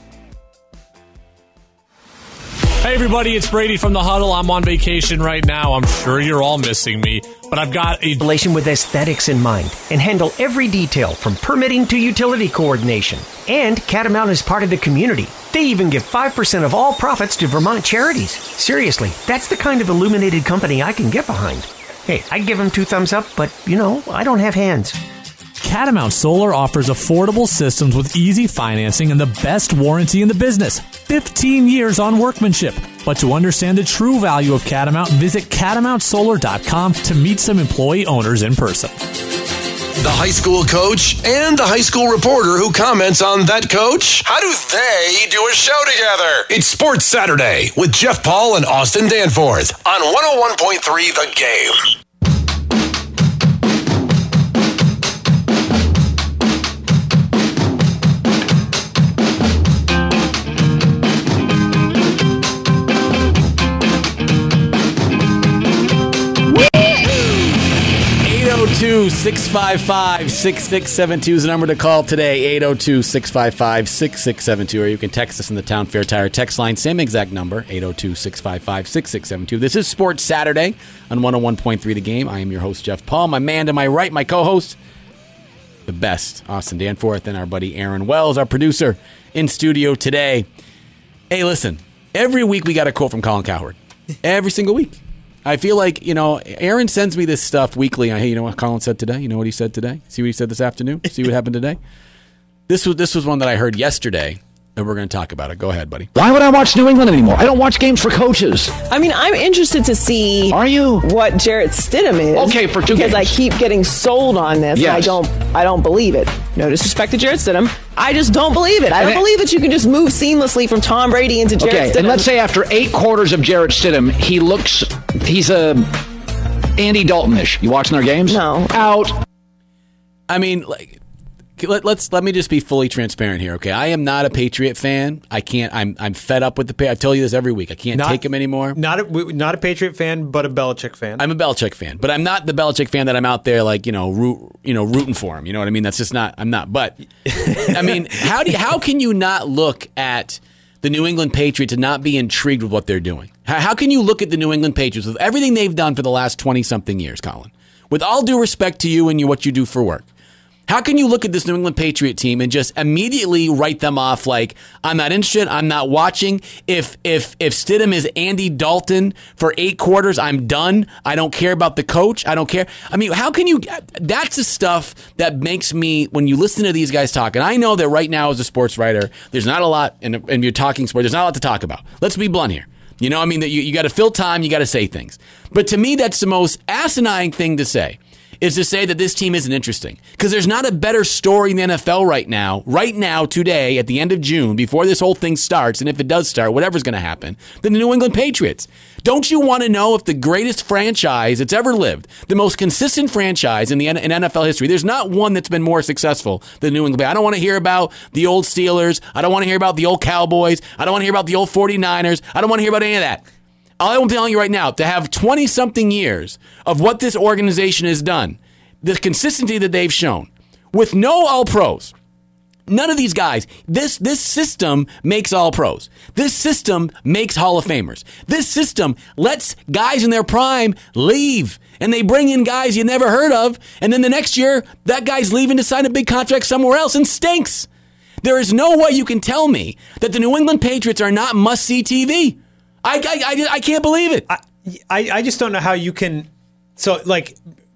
Hey everybody, it's Brady from The Huddle. I'm on vacation right now. I'm sure you're all missing me, but I've got a Relation with aesthetics in mind and handle every detail from permitting to utility coordination. And Catamount is part of the community. They even give five percent of all profits to Vermont charities. Seriously, that's the kind of illuminated company I can get behind. Hey, I'd give them two thumbs up, but, you know, I don't have hands. Catamount Solar offers affordable systems with easy financing and the best warranty in the business. fifteen years on workmanship. But to understand the true value of Catamount, visit catamount solar dot com to meet some employee owners in person. The high school coach and the high school reporter who comments on that coach. How do they do a show together? It's Sports Saturday with Jeff Paul and Austin Danforth on one oh one point three The Game. eight oh two, six five five, six six seven two is the number to call today. eight oh two, six five five, six six seven two. Or you can text us in the Town Fair Tire text line. Same exact number, eight oh two, six five five, six six seven two. This is Sports Saturday on one oh one point three The Game. I am your host, Jeff Paul. My man to my right, my co-host, the best, Austin Danforth, and our buddy Aaron Wells, our producer, in studio today. Hey, listen, every week we got a quote from Colin Cowherd. Every single week. I feel like, you know, Aaron sends me this stuff weekly. Hey, you know what Colin said today? You know what he said today? See what he said this afternoon? See what happened today? This was this was one that I heard yesterday, and we're going to talk about it. Go ahead, buddy. Why would I watch New England anymore? I don't watch games for coaches. I mean, I'm interested to see Are you? what Jarrett Stidham is. Okay, for two because games. I keep getting sold on this. Yes. And I don't. I don't believe it. No disrespect to Jarrett Stidham. I just don't believe it. I don't And it- believe that you can just move seamlessly from Tom Brady into Jarrett Okay, Stidham. and let's say after eight quarters of Jarrett Stidham, he looks, he's a Andy Dalton-ish. You watching their games? No. Out. I mean, like, let, let's let me just be fully transparent here, okay? I am not a Patriot fan. I can't. I'm I'm fed up with the. I tell you this every week. I can't not, take him anymore. Not a, not a Patriot fan, but a Belichick fan. I'm a Belichick fan, but I'm not the Belichick fan that I'm out there like you know root you know rooting for him. You know what I mean? That's just not. I'm not. But I mean, how do you, how can you not look at the New England Patriots and not be intrigued with what they're doing? How, how can you look at the New England Patriots with everything they've done for the last twenty something years, Colin? With all due respect to you and you, what you do for work. How can you look at this New England Patriot team and just immediately write them off like, I'm not interested, I'm not watching. If if if Stidham is Andy Dalton for eight quarters, I'm done. I don't care about the coach. I don't care. I mean, how can you... That's the stuff that makes me, when you listen to these guys talk, and I know that right now as a sports writer, there's not a lot, and, and you're talking sports, there's not a lot to talk about. Let's be blunt here. You know, I mean, that you, you got to fill time, you got to say things. But to me, that's the most asinine thing to say. Is to say that this team isn't interesting. Because there's not a better story in the N F L right now, right now, today, at the end of June, before this whole thing starts, and if it does start, whatever's going to happen, than the New England Patriots. Don't you want to know if the greatest franchise that's ever lived, the most consistent franchise in the in N F L history, there's not one that's been more successful than New England. I don't want to hear about the old Steelers. I don't want to hear about the old Cowboys. I don't want to hear about the old forty-niners. I don't want to hear about any of that. All I'm telling you right now, to have twenty-something years of what this organization has done, the consistency that they've shown, with no all-pros, none of these guys, this this system makes all-pros. This system makes Hall of Famers. This system lets guys in their prime leave, and they bring in guys you never heard of, and then the next year, that guy's leaving to sign a big contract somewhere else and stinks. There is no way you can tell me that the New England Patriots are not must-see T V. I, I, I, I can't believe it. I, I, I just don't know how you can. So, like,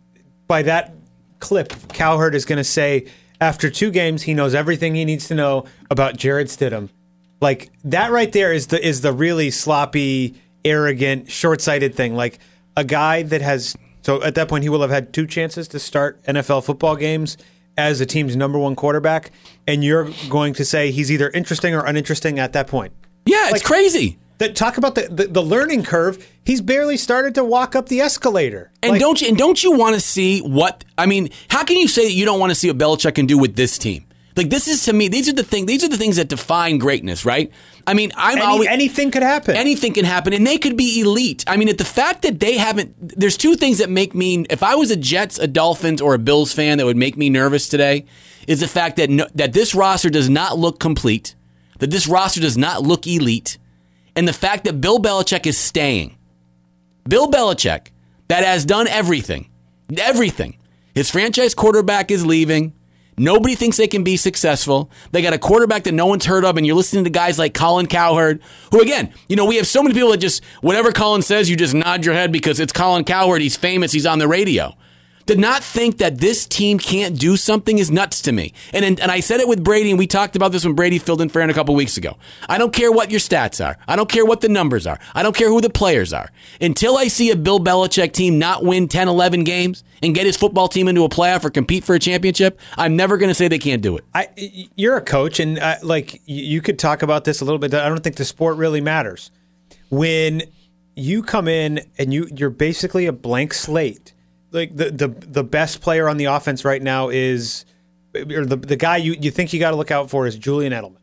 by that clip, Cowherd is going to say after two games he knows everything he needs to know about Jarrett Stidham. Like, that right there is the is the really sloppy, arrogant, short-sighted thing. Like, a guy that has. So, at that point, he will have had two chances to start N F L football games as a team's number one quarterback, and you're going to say he's either interesting or uninteresting at that point. Yeah, it's like, crazy. That talk about the, the, the learning curve. He's barely started to walk up the escalator. And like, don't you and don't you want to see what I mean? How can you say that you don't want to see what Belichick can do with this team? Like, this is, to me, these are the thing. These are the things that define greatness, right? I mean, I'm any, always anything could happen. Anything can happen, and they could be elite. I mean, at the fact that they haven't. There's two things that make me. If I was a Jets, a Dolphins, or a Bills fan, that would make me nervous today, is the fact that no, that this roster does not look complete, that this roster does not look elite. And the fact that Bill Belichick is staying. Bill Belichick, that has done everything. Everything. His franchise quarterback is leaving. Nobody thinks they can be successful. They got a quarterback that no one's heard of, and you're listening to guys like Colin Cowherd, who, again, you know, we have so many people that just, whatever Colin says, you just nod your head because it's Colin Cowherd. He's famous. He's on the radio. To not think that this team can't do something is nuts to me. And and, and I said it with Brady, and we talked about this when Brady filled in for Aaron a couple weeks ago. I don't care what your stats are. I don't care what the numbers are. I don't care who the players are. Until I see a Bill Belichick team not win ten, eleven games and get his football team into a playoff or compete for a championship, I'm never going to say they can't do it. I, you're a coach, and uh, like you could talk about this a little bit. I don't think the sport really matters. When you come in and you you're basically a blank slate. Like the, the the best player on the offense right now is, or the the guy you, you think you got to look out for is Julian Edelman.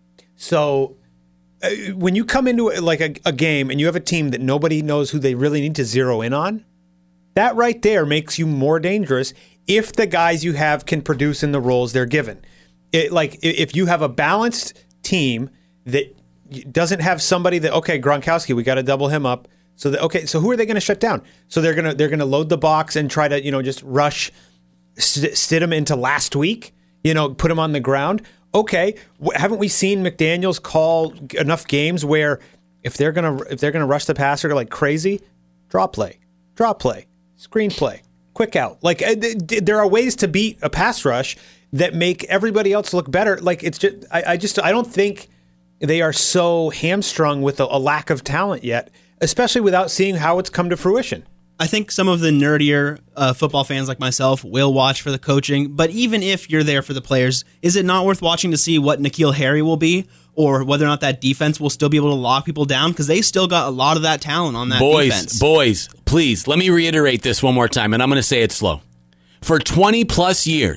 So uh, when you come into like a, a game and you have a team that nobody knows who they really need to zero in on, that right there makes you more dangerous if the guys you have can produce in the roles they're given. It, like if you have a balanced team that doesn't have somebody that, okay, Gronkowski, we got to double him up. So the, okay, so who are they going to shut down? So they're gonna they're gonna load the box and try to you know just rush Stidham into last week. You know, put him on the ground. Okay, haven't we seen McDaniels call enough games where if they're gonna if they're gonna rush the passer like crazy, draw play, draw play, screen play, quick out. Like there are ways to beat a pass rush that make everybody else look better. Like it's just I, I just I don't think they are so hamstrung with a, a lack of talent yet. Especially without seeing how it's come to fruition. I think some of the nerdier uh, football fans like myself will watch for the coaching, but even if you're there for the players, is it not worth watching to see what N'Keal Harry will be, or whether or not that defense will still be able to lock people down? Because they still got a lot of that talent on that boys, defense. Boys, please, let me reiterate this one more time, and I'm going to say it slow. For twenty-plus years,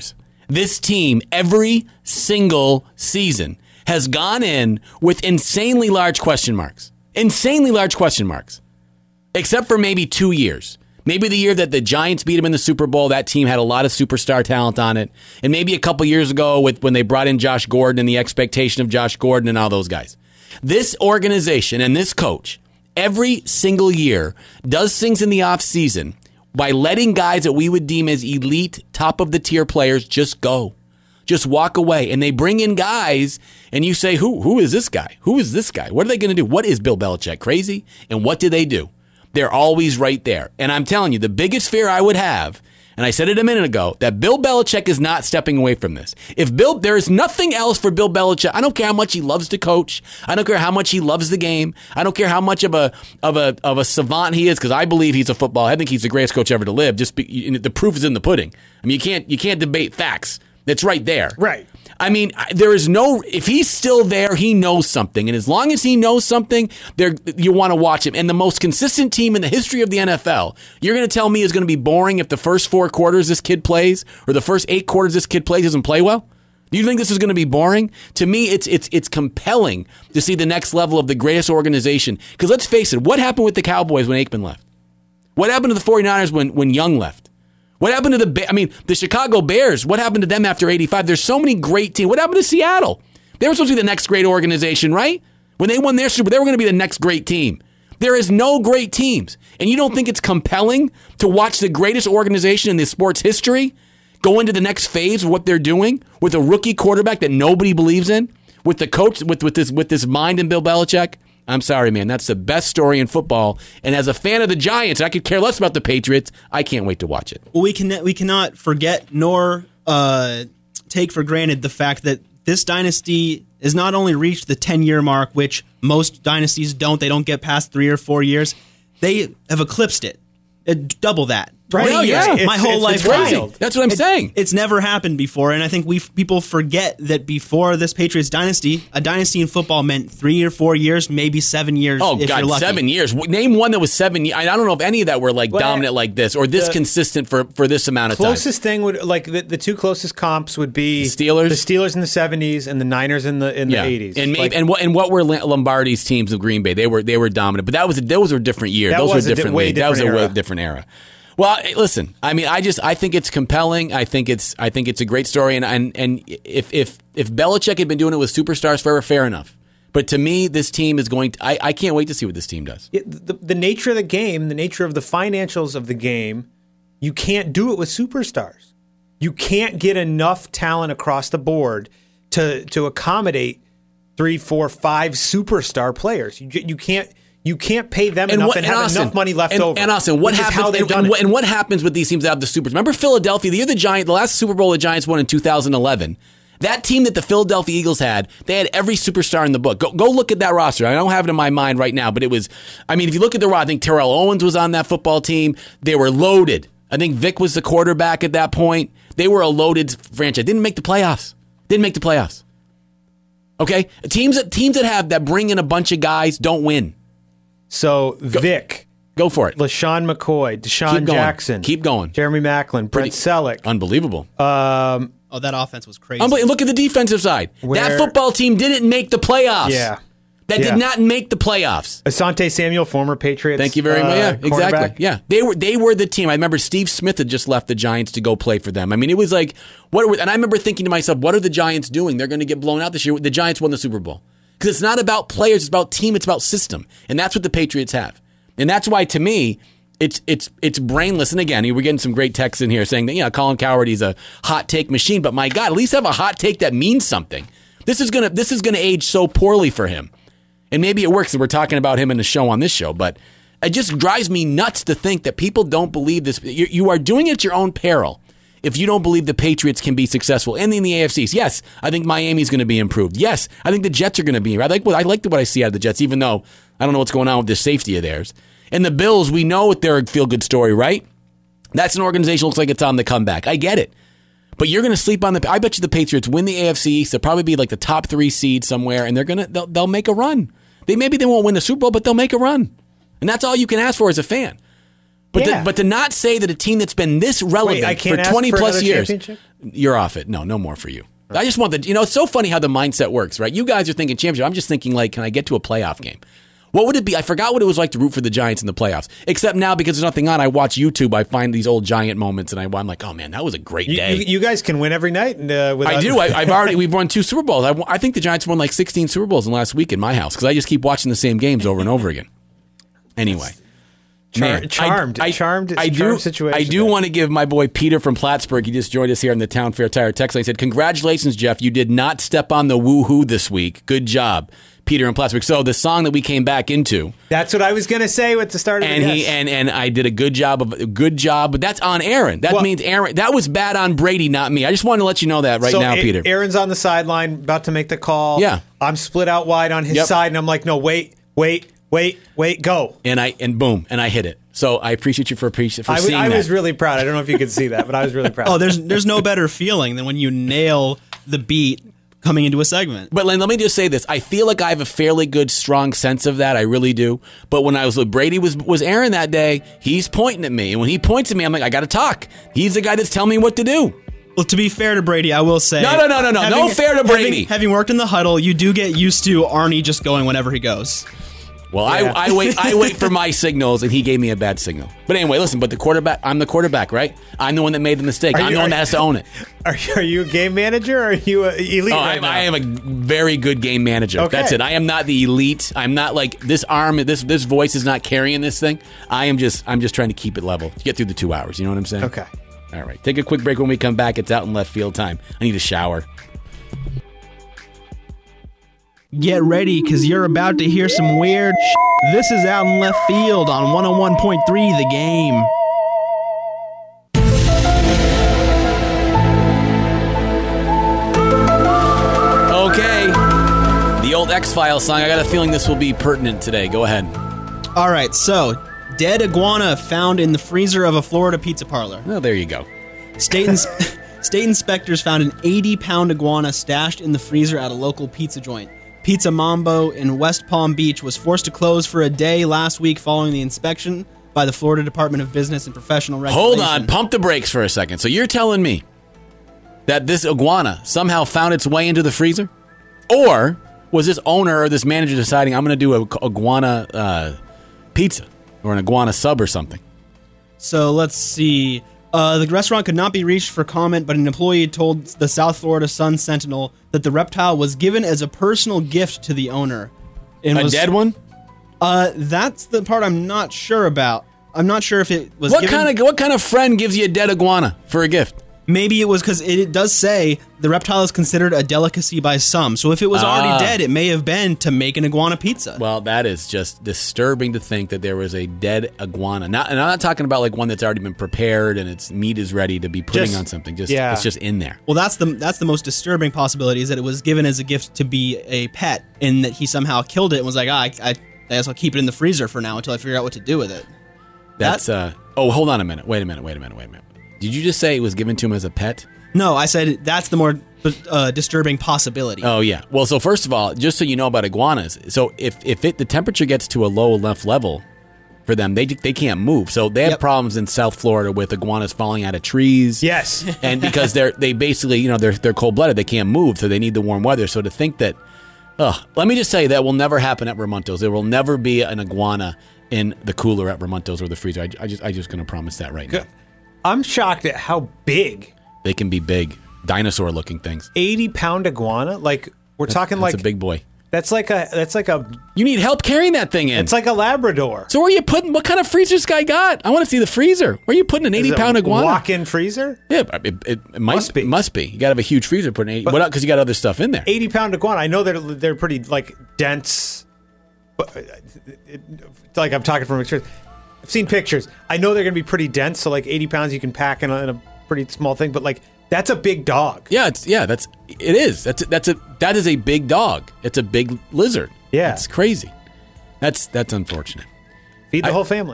This team, every single season, has gone in with insanely large question marks. Insanely large question marks. Except for maybe two years. Maybe the year that the Giants beat them in the Super Bowl, that team had a lot of superstar talent on it. And maybe a couple years ago with when they brought in Josh Gordon and the expectation of Josh Gordon and all those guys. This organization and this coach, every single year, does things in the offseason by letting guys that we would deem as elite, top-of-the-tier players just go. Just walk away. And they bring in guys, and you say, who, who is this guy? Who is this guy? What are they going to do? What is Bill Belichick, crazy? And what do they do? They're always right there. And I'm telling you, the biggest fear I would have, and I said it a minute ago, that Bill Belichick is not stepping away from this. If Bill, there is nothing else for Bill Belichick. I don't care how much he loves to coach. I don't care how much he loves the game. I don't care how much of a of a of a savant he is, because I believe he's a football. I think he's the greatest coach ever to live. Just be, the proof is in the pudding. I mean, you can't you can't debate facts. It's right there. Right. I mean, there is no, if he's still there, he knows something. And as long as he knows something, there you want to watch him. And the most consistent team in the history of the N F L, you're going to tell me is going to be boring if the first four quarters this kid plays or the first eight quarters this kid plays doesn't play well? Do you think this is going to be boring? To me, it's it's it's compelling to see the next level of the greatest organization. Because let's face it, what happened with the Cowboys when Aikman left? What happened to the 49ers when, when Young left? What happened to the, I mean, the Chicago Bears? What happened to them after eighty-five? There's so many great teams. What happened to Seattle? They were supposed to be the next great organization, right? When they won their Super, they were going to be the next great team. There is no great teams. And you don't think it's compelling to watch the greatest organization in the sports history go into the next phase of what they're doing with a rookie quarterback that nobody believes in, with the coach, with, with this with this mind in Bill Belichick? I'm sorry, man. That's the best story in football. And as a fan of the Giants, I could care less about the Patriots. I can't wait to watch it. Well, we can we cannot forget nor uh, take for granted the fact that this dynasty has not only reached the ten-year mark, which most dynasties don't. They don't get past three or four years. They have eclipsed it. Uh, double that. Right. twenty Yeah, years. yeah. My It's- whole it's life. crazy. wild. That's what I'm It- saying. It's never happened before, and I think we people forget that before this Patriots dynasty, a dynasty in football meant three or four years, maybe seven years. Oh, if God, you're lucky. seven years. W- Name one that was seven years. I don't know if any of that were like Well, dominant like this or this the consistent for, for this amount of time. Closest thing would like the, the two closest comps would be The Steelers? the Steelers in the seventies, and the Niners in the in Yeah. the eighties. And maybe, Like, and what and what were La- Lombardi's teams of Green Bay? They were they were dominant, but that was a, those were different years. That Those was were a di- different. way leagues. That was a different way era. different era. Well, hey, listen. I mean, I just I think it's compelling. I think it's I think it's a great story. And and, and if if if Belichick had been doing it with superstars forever, fair enough. But to me, this team is going to. I, I can't wait to see what this team does. it, the, the nature of the game, the nature of the financials of the game, you can't do it with superstars. You can't get enough talent across the board to to accommodate three, four, five superstar players. You j- you can't. You can't pay them enough and, have Austin, enough money left and, over. And Austin, what which is happens? how they've and, done and, it. what, and what happens with these teams that have the supers? Remember Philadelphia, the year the Giants, the last Super Bowl the Giants won in two thousand eleven. That team that the Philadelphia Eagles had, they had every superstar in the book. Go, go look at that roster. I don't have it in my mind right now, but it was. I mean, if you look at the roster, I think Terrell Owens was on that football team. They were loaded. I think Vic was the quarterback at that point. They were a loaded franchise. Didn't make the playoffs. Didn't make the playoffs. Okay, teams that teams that have that bring in a bunch of guys don't win. So Vic, Go for it. LaShawn McCoy, Deshaun Keep going. Jackson, Keep going. Jeremy Maclin, Brett Pretty- Selleck. Unbelievable. Um, Oh, that offense was crazy. Unbelievable. Look at the defensive side. Where- that football team didn't make the playoffs. yeah. That Yeah. did not make the playoffs. Asante Samuel, former Patriots. Thank you very uh, much. Yeah, exactly. quarterback. Yeah, they were they were the team. I remember Steve Smith had just left the Giants to go play for them. I mean, it was like what? Were, and I remember thinking to myself, what are the Giants doing? They're going to get blown out this year. The Giants won the Super Bowl because it's not about players, it's about team, it's about system, and that's what the Patriots have. And that's why, to me, it's it's it's brainless. And again, we're getting some great texts in here saying that, you know, Colin Cowardy's a hot take machine. But my God, at least have a hot take that means something. This is gonna this is gonna age so poorly for him. And maybe it works that we're talking about him in the show on this show, but it just drives me nuts to think that people don't believe this. You, you are doing it at your own peril if you don't believe the Patriots can be successful. And in the A F Cs, yes, I think Miami's going to be improved. Yes, I think the Jets are going to be. I like what I like what I see out of the Jets, even though I don't know what's going on with this safety of theirs. And the Bills, we know what their feel-good story, right? That's an organization that looks like it's on the comeback. I get it. But you're going to sleep on the. I bet you the Patriots win the A F C East. They'll probably be like the top three seed somewhere, and they're gonna they'll, they'll make a run. They maybe they won't win the Super Bowl, but they'll make a run, and that's all you can ask for as a fan. But Yeah. to, but to not say that a team that's been this relevant Wait, I for can't ask twenty for plus another years, championship? you're off it. No, no more for you. I just want the, you know, it's so funny how the mindset works, right? You guys are thinking championship. I'm just thinking, like, can I get to a playoff game? What would it be? I forgot what it was like to root for the Giants in the playoffs. Except now, because there's nothing on, I watch YouTube. I find these old Giant moments, and I, I'm like, oh man, that was a great You, day. you, you guys can win every night. And, uh, without- I do. I, I've already. We've won two Super Bowls. I, I think the Giants won like sixteen Super Bowls in the last week in my house because I just keep watching the same games over and over again. Anyway. Char- Man, charmed, I, I, charmed, I charmed do. situation I do there. want to give my boy Peter from Plattsburgh. He just joined us here in the Town Fair Tire text line. He said, "Congratulations, Jeff. You did not step on the woohoo this week. Good job, Peter in Plattsburgh." So the song that we came back into, That's what I was going to say at the start of and the he yes. and and I did a good job of a good job, but that's on Aaron. That Well- means Aaron. That was bad on Brady, not me. I just wanted to let you know that right so now, A- Peter. Aaron's on the sideline, about to make the call. Yeah. I'm split out wide on his Yep. side, and I'm like, no, wait, wait, wait, wait, go. and I and boom, and I hit it. So I appreciate you for appreciate for I, w- seeing I that. was really proud. I don't know if you could see that, but I was really proud. Oh, there's there's no better feeling than when you nail the beat coming into a segment. But Len, let me just say this: I feel like I have a fairly good, strong sense of that. I really do. But when I was with Brady, was was Aaron that day? He's pointing at me, and when he points at me, I'm like, I got to talk. He's the guy that's telling me what to do. Well, to be fair to Brady, I will say No, no, no, no, no. No fair to Brady. Having, having worked in the huddle, you do get used to Arnie just going whenever he goes. Well, Yeah. I, I wait. I wait for my signals, and he gave me a bad signal. But anyway, listen. But the quarterback, I'm the quarterback, right? I'm the one that made the mistake. Are I'm you- the one are- that has to own it. Are you, are you a game manager or are you a elite Oh, right I, now? I am a very good game manager. Okay. That's it. I am not the elite. I'm not like this arm. This this voice is not carrying this thing. I am just. I'm just trying to keep it level to get through the two hours. You know what I'm saying? Okay. All right. Take a quick break. When we come back, it's out in left field time. I need a shower. Get ready, because you're about to hear some weird sh- This is Out in Left Field on one oh one point three The Game. Okay. The old X-Files song. I got a feeling this will be pertinent today. Go ahead. All right, so dead iguana found in the freezer of a Florida pizza parlor. Oh, there you go. State, ins- state inspectors found an eighty-pound iguana stashed in the freezer at a local pizza joint. Pizza Mambo in West Palm Beach was forced to close for a day last week following the inspection by the Florida Department of Business and Professional Regulation. Hold on. Pump the brakes for a second. So you're telling me that this iguana somehow found its way into the freezer? Or was this owner or this manager deciding, I'm going to do a iguana uh, pizza or an iguana sub or something? So let's see. Uh, the restaurant could not be reached for comment, but an employee told the South Florida Sun Sentinel that the reptile was given as a personal gift to the owner. And A was, dead one? Uh, that's the part I'm not sure about. I'm not sure if it was What given, kind of what kind of friend gives you a dead iguana for a gift? Maybe it was because it, it does say the reptile is considered a delicacy by some. So if it was Ah. already dead, it may have been to make an iguana pizza. Well, that is just disturbing to think that there was a dead iguana. Not, and I'm not talking about like one that's already been prepared and its meat is ready to be putting Just- on something. Just yeah. it's just in there. Well, that's the that's the most disturbing possibility, is that it was given as a gift to be a pet, and that he somehow killed it and was like, ah, I, I, I guess I'll keep it in the freezer for now until I figure out what to do with it. That's That- uh. Oh, hold on a minute. Wait a minute. Wait a minute. Wait a minute. Did you just say it was given to him as a pet? No, I said that's the more uh, disturbing possibility. Oh yeah. Well, so first of all, just so you know about iguanas, so if if it the temperature gets to a low enough level for them, they they can't move. So they have Yep. problems in South Florida with iguanas falling out of trees. Yes. And because they're they basically, you know, they're they're cold blooded, they can't move, so they need the warm weather. So to think that, oh, let me just tell you that will never happen at Ramontos. There will never be an iguana in the cooler at Ramontos or the freezer. I, I just I just gonna promise that right now. I'm shocked at how big They can be big, dinosaur looking things. eighty pound iguana. Like we're talking That's like a big boy. that's like a that's like a You need help carrying that thing in. it's like a Labrador. So where are you putting? What kind of freezer this guy got? I want to see the freezer. Where are you putting an Is eighty it pound a iguana? walk-in freezer. Yeah, it, it, it might, Must be. Must be. You got to have a huge freezer putting eighty. What? Because you got other stuff in there. eighty pound iguana. I know they're they're pretty like dense. But it, it, it's like I'm talking from experience. I've seen pictures. I know they're going to be pretty dense. So like eighty pounds you can pack in a, in a pretty small thing. But like that's a big dog. Yeah, it's yeah. That's it is. That's that's a that is a big dog. It's a big lizard. Yeah. it's crazy. That's that's unfortunate. Feed the I- whole family.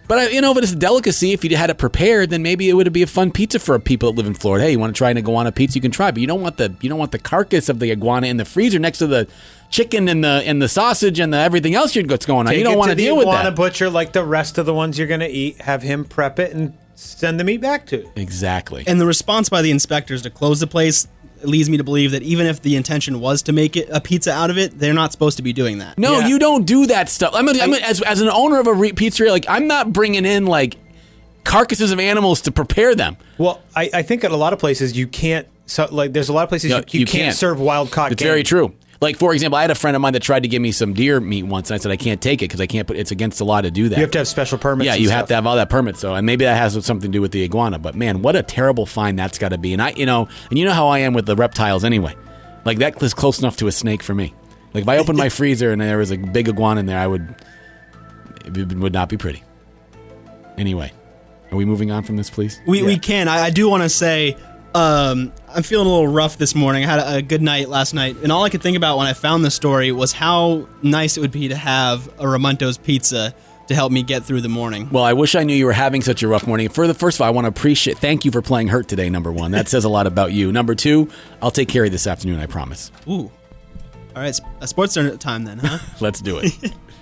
But, I, you know, if it's a delicacy, if you had it prepared, then maybe it would be a fun pizza for people that live in Florida. Hey, you want to try an iguana pizza? You can try, but you don't want the you don't want the carcass of the iguana in the freezer next to the chicken and the and the sausage and the everything else you're what's going on. Take you don't it want to to the deal with iguana that. butcher like the rest of the ones you're going to eat. Have him prep it and send the meat back to you. Exactly. And the response by the inspectors to close the place leads me to believe that even if the intention was to make it a pizza out of it, they're not supposed to be doing that. No, Yeah. you don't do that stuff. I mean, I mean as as an owner of a re- pizzeria, like I'm not bringing in like carcasses of animals to prepare them. Well, I, I think at a lot of places you can't. So, like, there's a lot of places No, you, you, you can't, can't. serve wild caught. It's game. very true. Like, for example, I had a friend of mine that tried to give me some deer meat once, and I said I can't take it because I can't put. It's against the law to do that. You have to have special permits. Yeah, and you stuff. have to have all that permit. So, and maybe that has something to do with the iguana. But man, what a terrible fine that's got to be. And I, you know, and you know how I am with the reptiles anyway. Like that is close enough to a snake for me. Like if I opened my freezer and there was a big iguana in there, I would. It would not be pretty. Anyway, are we moving on from this, please? We Yeah. we can. I, I do want to say um, I'm feeling a little rough this morning. I had a, a good night last night, and all I could think about when I found the story was how nice it would be to have a Ramonto's pizza to help me get through the morning. Well, I wish I knew you were having such a rough morning. For the first of all, I want to appreciate. Thank you for playing hurt today. Number one, that says a lot about you. Number two, I'll take care of you this afternoon. I promise. Ooh. All right, a sports center time then, huh? Let's do it.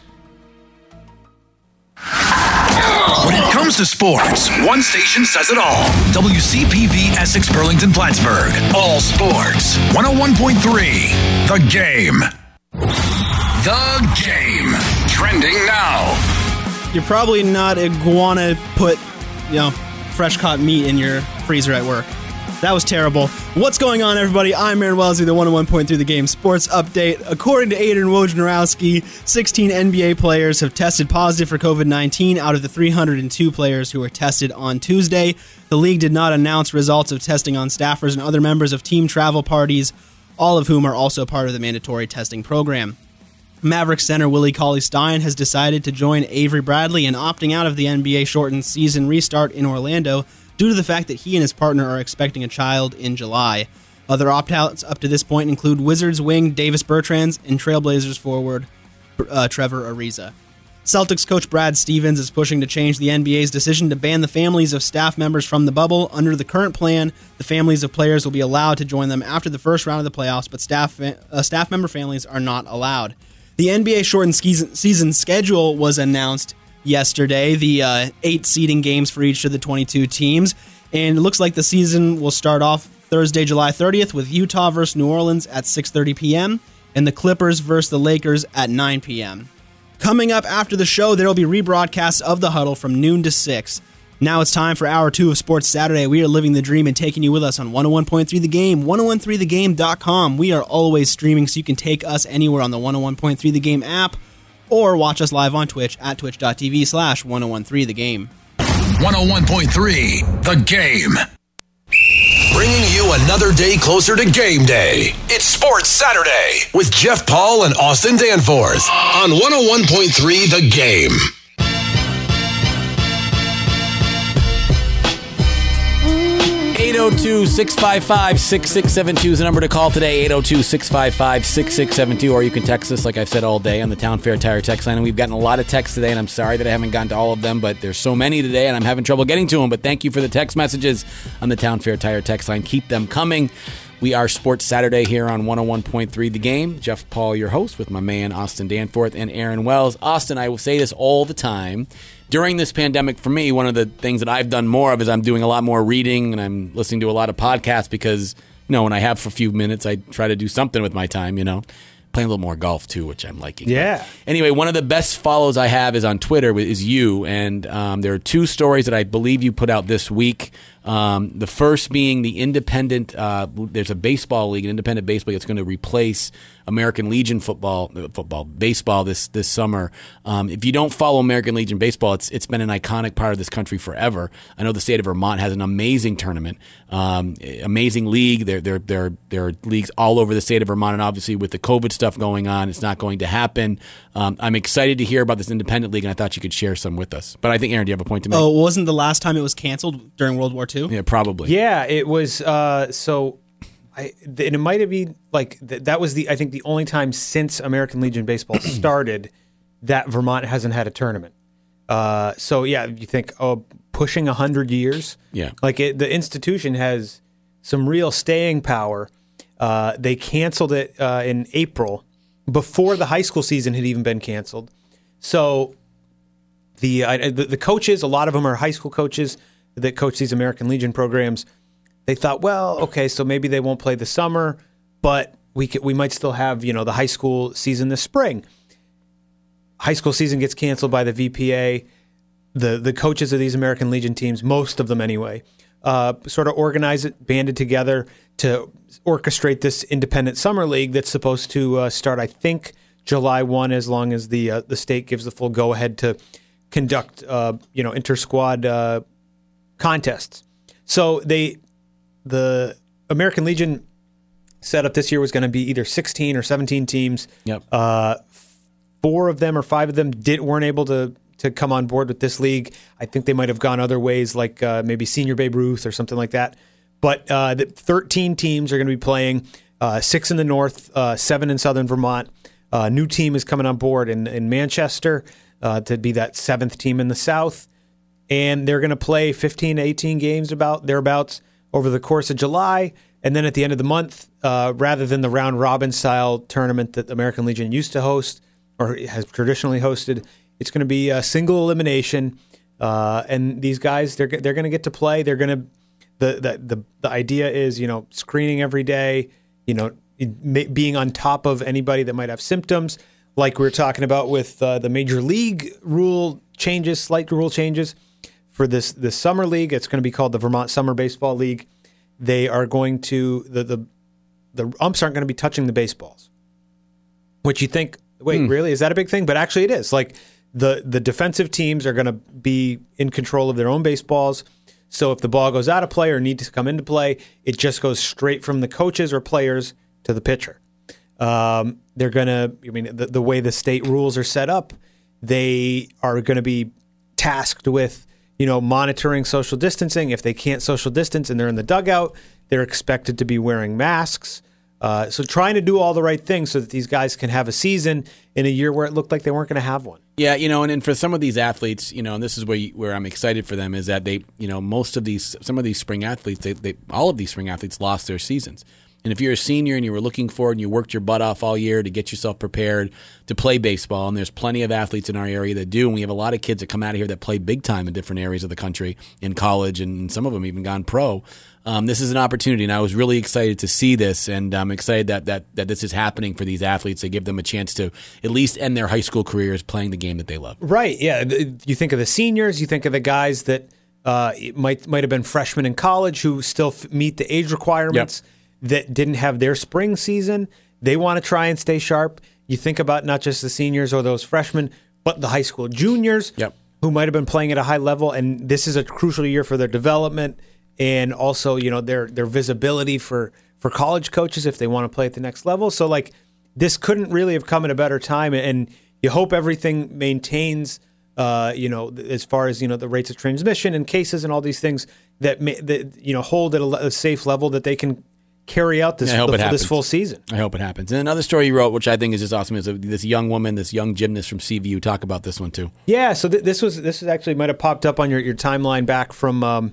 When it comes to sports, one station says it all. W C P V Essex Burlington Plattsburgh. All sports. one oh one point three. The Game. The Game. Trending now. You're probably not iguana put, you know, fresh caught meat in your freezer at work. That was terrible. What's going on, everybody? I'm Aaron Wellesley, the one oh one point three The Game Sports Update. According to Aiden Wojnarowski, sixteen N B A players have tested positive for covid nineteen out of the three hundred two players who were tested on Tuesday. The league did not announce results of testing on staffers and other members of team travel parties, all of whom are also part of the mandatory testing program. Mavericks center Willie Cauley-Stein has decided to join Avery Bradley in opting out of the N B A shortened season restart in Orlando due to the fact that he and his partner are expecting a child in July. Other opt-outs up to this point include Wizards wing Davis Bertrands and Trailblazers forward uh, Trevor Ariza. Celtics coach Brad Stevens is pushing to change the N B A's decision to ban the families of staff members from the bubble. Under the current plan, the families of players will be allowed to join them after the first round of the playoffs, but staff uh, staff member families are not allowed. The N B A shortened season schedule was announced yesterday, the uh, eight seeding games for each of the twenty-two teams, and it looks like the season will start off Thursday, July thirtieth with Utah versus New Orleans at six thirty p.m. and the Clippers versus the Lakers at nine p.m. Coming up after the show, there will be rebroadcasts of the Huddle from noon to six. Now it's time for Hour two of Sports Saturday. We are living the dream and taking you with us on one oh one point three The Game, ten thirteen the game dot com. We are always streaming, so you can take us anywhere on the one oh one point three The Game app or watch us live on Twitch at twitch.tv slash 1013 The Game. one oh one point three The Game. Bringing you another day closer to game day. It's Sports Saturday with Jeff Paul and Austin Danforth on one oh one point three The Game. eight oh two, six five five, six six seven two is the number to call today, eight oh two, six five five, six six seven two, or you can text us, like I've said all day, on the Town Fair Tire text line. And we've gotten a lot of texts today, and I'm sorry that I haven't gotten to all of them, but there's so many today, and I'm having trouble getting to them. But thank you for the text messages on the Town Fair Tire text line. Keep them coming. We are Sports Saturday here on one oh one point three The Game. Jeff Paul, your host, with my man Austin Danforth and Aaron Wells. Austin, I will say this all the time. During this pandemic, for me, one of the things that I've done more of is I'm doing a lot more reading and I'm listening to a lot of podcasts because, you know, when I have for a few minutes, I try to do something with my time, you know. Playing a little more golf, too, which I'm liking. Yeah. But anyway, one of the best follows I have is on Twitter, is you. And um, there are two stories that I believe you put out this week. Um, the first being the independent, uh, there's a baseball league, an independent baseball league that's going to replace American Legion football, uh, football, baseball this this summer. Um, if you don't follow American Legion baseball, it's it's been an iconic part of this country forever. I know the state of Vermont has an amazing tournament, um, amazing league. There there there there are leagues all over the state of Vermont, and obviously with the COVID stuff going on, it's not going to happen. Um, I'm excited to hear about this independent league, and I thought you could share some with us. But I think, Aaron, do you have a point to make? Oh, wasn't the last time it was canceled during World War Two? Yeah, probably. Yeah, it was. Uh, so, I and it might have been like th- that was the I think the only time since American Legion baseball started that Vermont hasn't had a tournament. Uh, so yeah, you think oh, pushing a hundred years. Yeah, like it, the institution has some real staying power. Uh, they canceled it uh, in April before the high school season had even been canceled. So the, uh, the the coaches, a lot of them are high school coaches that coach these American Legion programs. They thought, well, okay, so maybe they won't play the summer, but we could, we might still have, you know, the high school season this spring. High school season gets canceled by the V P A. The the coaches of these American Legion teams, most of them anyway, uh, sort of organize it, banded together to orchestrate this independent summer league that's supposed to uh, start, I think, July first, as long as the uh, the state gives the full go ahead to conduct, uh, you know, inter squad uh, contests. So they. The American Legion setup this year was going to be either sixteen or seventeen teams. Yep. Uh, four of them or five of them did, weren't able to, to come on board with this league. I think they might have gone other ways, like uh, maybe Senior Babe Ruth or something like that. But uh, the thirteen teams are going to be playing, uh, six in the north, uh, seven in southern Vermont. A uh, new team is coming on board in, in Manchester uh, to be that seventh team in the south. And they're going to play fifteen to eighteen games about thereabouts over the course of July, and then at the end of the month, uh, rather than the round-robin style tournament that the American Legion used to host or has traditionally hosted, it's going to be a single elimination. Uh, and these guys, they're they're going to get to play. They're going to the, the the the idea is, you know, screening every day, you know, being on top of anybody that might have symptoms, like we were talking about with uh, the major league rule changes, slight rule changes. For this this summer league, it's going to be called the Vermont Summer Baseball League. They are going to the the the umps aren't going to be touching the baseballs, which you think, wait, hmm. really, is that a big thing? But actually, it is. Like the the defensive teams are going to be in control of their own baseballs. So if the ball goes out of play or needs to come into play, it just goes straight from the coaches or players to the pitcher. Um, they're going to, I mean, the, the way the state rules are set up, they are going to be tasked with, you know, monitoring social distancing. If they can't social distance and they're in the dugout, they're expected to be wearing masks. Uh, so trying to do all the right things so that these guys can have a season in a year where it looked like they weren't going to have one. Yeah, you know, and, and for some of these athletes, you know, and this is where you, where I'm excited for them, is that they, you know, most of these, some of these spring athletes, they, they all of these spring athletes lost their seasons. And if you're a senior and you were looking forward and you worked your butt off all year to get yourself prepared to play baseball, and there's plenty of athletes in our area that do, and we have a lot of kids that come out of here that play big time in different areas of the country, in college, and some of them even gone pro. Um, this is an opportunity, and I was really excited to see this, and I'm excited that, that, that this is happening for these athletes to give them a chance to at least end their high school careers playing the game that they love. Right, yeah. You think of the seniors, you think of the guys that uh, might might have been freshmen in college who still f- meet the age requirements. Yep. That didn't have their spring season. They want to try and stay sharp. You think about not just the seniors or those freshmen, but the high school juniors yep. who might have been playing at a high level, and this is a crucial year for their development and also, you know, their their visibility for, for college coaches if they want to play at the next level. So, like, this couldn't really have come at a better time, and you hope everything maintains, uh, you know, as far as, you know, the rates of transmission and cases and all these things that, may, that you know, hold at a, a safe level that they can carry out this, the, this full season. I hope it happens. And another story you wrote, which I think is just awesome, is this young woman, this young gymnast from C V U. Talk about this one too. Yeah, so th- this was this was actually might have popped up on your, your timeline back from. Um,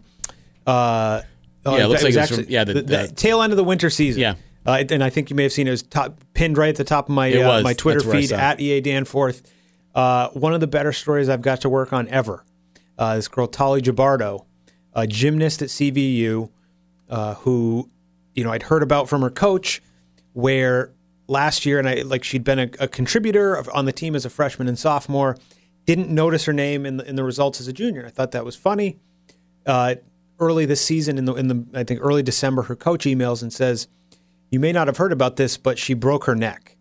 uh, yeah, it looks it like actually, from, yeah the, the, the, the tail end of the winter season. Yeah, uh, and I think you may have seen it was top, pinned right at the top of my uh, my Twitter feed at E A Danforth. Uh, one of the better stories I've got to work on ever. Uh, this girl Tali Jabardo, a gymnast at C V U, uh, who. You know, I'd heard about from her coach where last year, and I like she'd been a, a contributor of, on the team as a freshman and sophomore, didn't notice her name in the, in the results as a junior. I thought that was funny. Uh, early this season, in the in the I think early December, her coach emails and says, "You may not have heard about this, but she broke her neck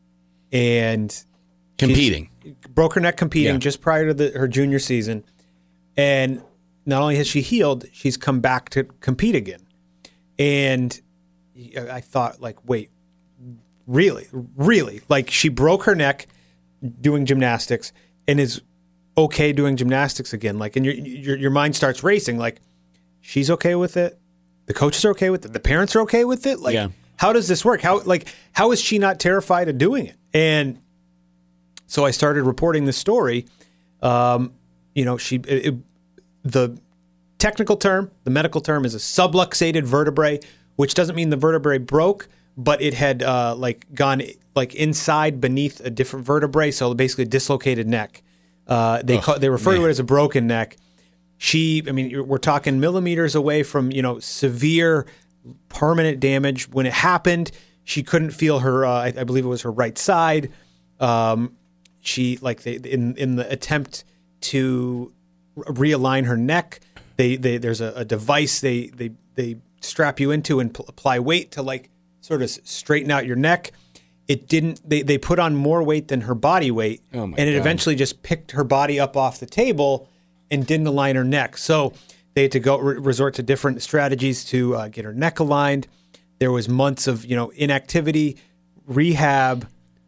and competing, broke her neck competing yeah. just prior to the, her junior season, and not only has she healed, she's come back to compete again." And I thought, like, wait, really? Really? Like, she broke her neck doing gymnastics and is okay doing gymnastics again. Like, and your your, your mind starts racing. Like, she's okay with it. The coaches are okay with it. The parents are okay with it. Like, yeah. how does this work? How, like, how is she not terrified of doing it? And so I started reporting this story. Um, you know, she it, it, the technical term, the medical term is a subluxated vertebrae, which doesn't mean the vertebrae broke, but it had uh, like gone like inside beneath a different vertebrae, so basically a dislocated neck. Uh, they Ugh, call, they refer man. to it as a broken neck. She, I mean, we're talking millimeters away from, you know, severe permanent damage. When it happened, she couldn't feel her, uh, I, I believe it was her right side. Um, she, like, they, in in the attempt to realign her neck, they, they there's a, a device they, they, they strap you into and pl- apply weight to, like, sort of straighten out your neck. It didn't, they, they put on more weight than her body weight, Oh my and it God. eventually just picked her body up off the table and didn't align her neck. So they had to go re- resort to different strategies to uh, get her neck aligned. There was months of, you know, inactivity, rehab,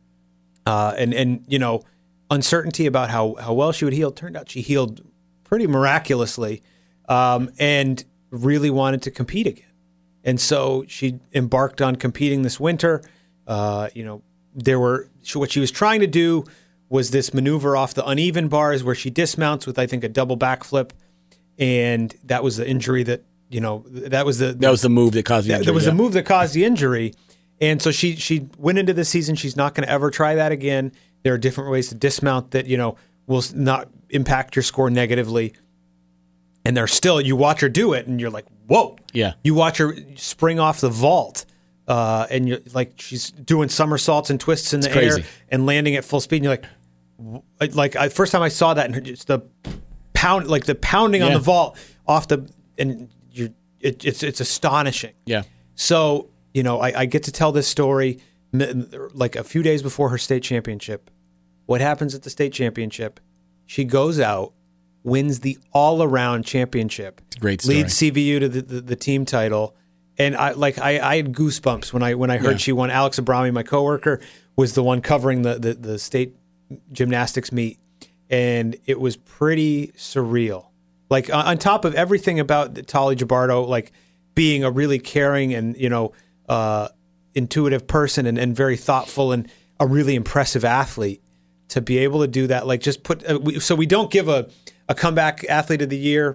uh, and, and, you know, uncertainty about how, how well she would heal. Turned out she healed pretty miraculously, um, and really wanted to compete again. And so she embarked on competing this winter. Uh, you know, there were what she was trying to do was this maneuver off the uneven bars where she dismounts with, I think, a double backflip, and that was the injury that, you know, that was the That was the move that caused the that, injury. that was yeah. the move that caused the injury. And so she she went into the season. She's not going to ever try that again. There are different ways to dismount that, you know, will not impact your score negatively. And there's still, you watch her do it, and you're like, whoa. Yeah. You watch her spring off the vault, uh, and you're like, she's doing somersaults and twists in the It's crazy. air and landing at full speed. And you're like, w- like, I, first time I saw that, and her- just the pound, like the pounding on Yeah. the vault off the, and you're, it, it's it's astonishing. Yeah. So, you know, I, I get to tell this story m- like a few days before her state championship. What happens at the state championship? She goes out, wins the all-around championship. It's a great story. Leads C V U to the, the, the team title. And I like I, I had goosebumps when I when I heard Yeah. she won. Alex Abrami, my coworker, was the one covering the, the, the state gymnastics meet. And it was pretty surreal. Like on, on top of everything about Tali Jabardo, like being a really caring and, you know, uh, intuitive person and, and very thoughtful and a really impressive athlete, to be able to do that, like just put, uh, we, so we don't give a, a comeback athlete of the year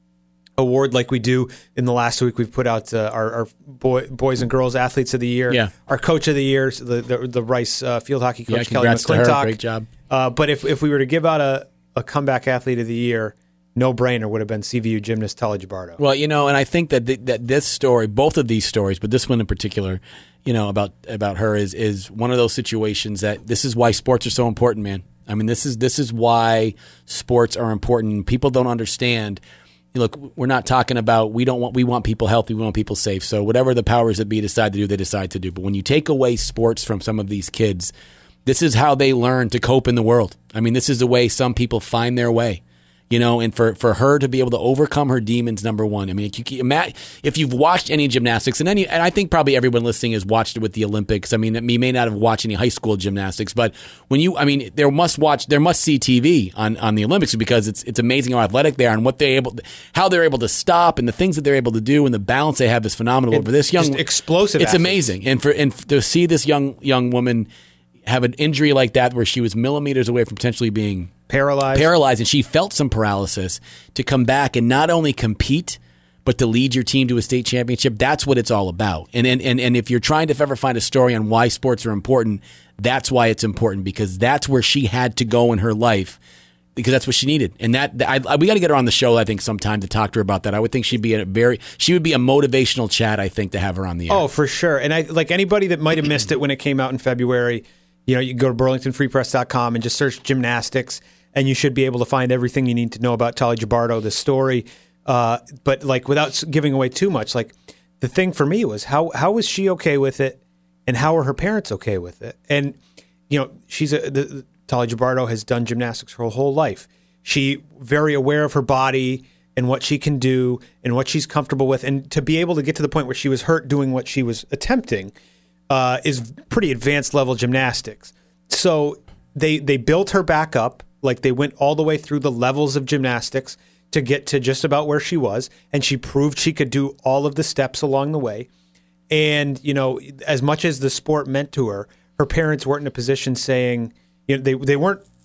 award like we do in the last week. We've put out uh, our, our boy, boys and girls athletes of the year, Yeah. our coach of the year, so the, the the Rice uh, field hockey Yeah, coach Kelly congrats to her. McClintock. Great job. Uh, but if if we were to give out a, a comeback athlete of the year, no brainer would have been C V U gymnast Tali Jabardo. Well, you know, and I think that th- that this story, both of these stories, but this one in particular, you know, about about her is is one of those situations that this is why sports are so important, man. I mean, this is this is why sports are important. People don't understand. Look, we're not talking about we don't want we want people healthy, we want people safe. So whatever the powers that be decide to do, they decide to do. But when you take away sports from some of these kids, this is how they learn to cope in the world. I mean, this is the way some people find their way. You know, and for, for her to be able to overcome her demons, number one. I mean, if, you, if you've watched any gymnastics, and any, and I think probably everyone listening has watched it with the Olympics. I mean, you may not have watched any high school gymnastics, but when you, I mean, there must watch, there must see T V on, on the Olympics because it's it's amazing how athletic they are and what they're able, to, how they're able to stop and the things that they're able to do and the balance they have is phenomenal. And But for this young, just explosive. it's athletes. amazing, and for and to see this young young woman have an injury like that where she was millimeters away from potentially being Paralyzed. paralyzed, and she felt some paralysis, to come back and not only compete, but to lead your team to a state championship. That's what it's all about. And and and, and if you're trying to ever find a story on why sports are important, that's why it's important, because that's where she had to go in her life, because that's what she needed. And that I, I, we got to get her on the show, I think, sometime to talk to her about that. I would think she'd be a very she would be a motivational chat, I think, to have her on the air. Oh, for sure. And I like anybody that might have missed it when it came out in February, you know, you can go to burlington free press dot com and just search gymnastics, and you should be able to find everything you need to know about Tali Jabardo, the story. Uh, but like without giving away too much, like the thing for me was how how was she okay with it, and how are her parents okay with it? And you know, she's a the, the, Tali Jabardo has done gymnastics her whole life. She very aware of her body and what she can do and what she's comfortable with, and to be able to get to the point where she was hurt doing what she was attempting uh, is pretty advanced level gymnastics. So they they built her back up. Like they went all the way through the levels of gymnastics to get to just about where she was, and she proved she could do all of the steps along the way. And, you know, as much as the sport meant to her, her parents weren't in a position saying, you know, they they weren't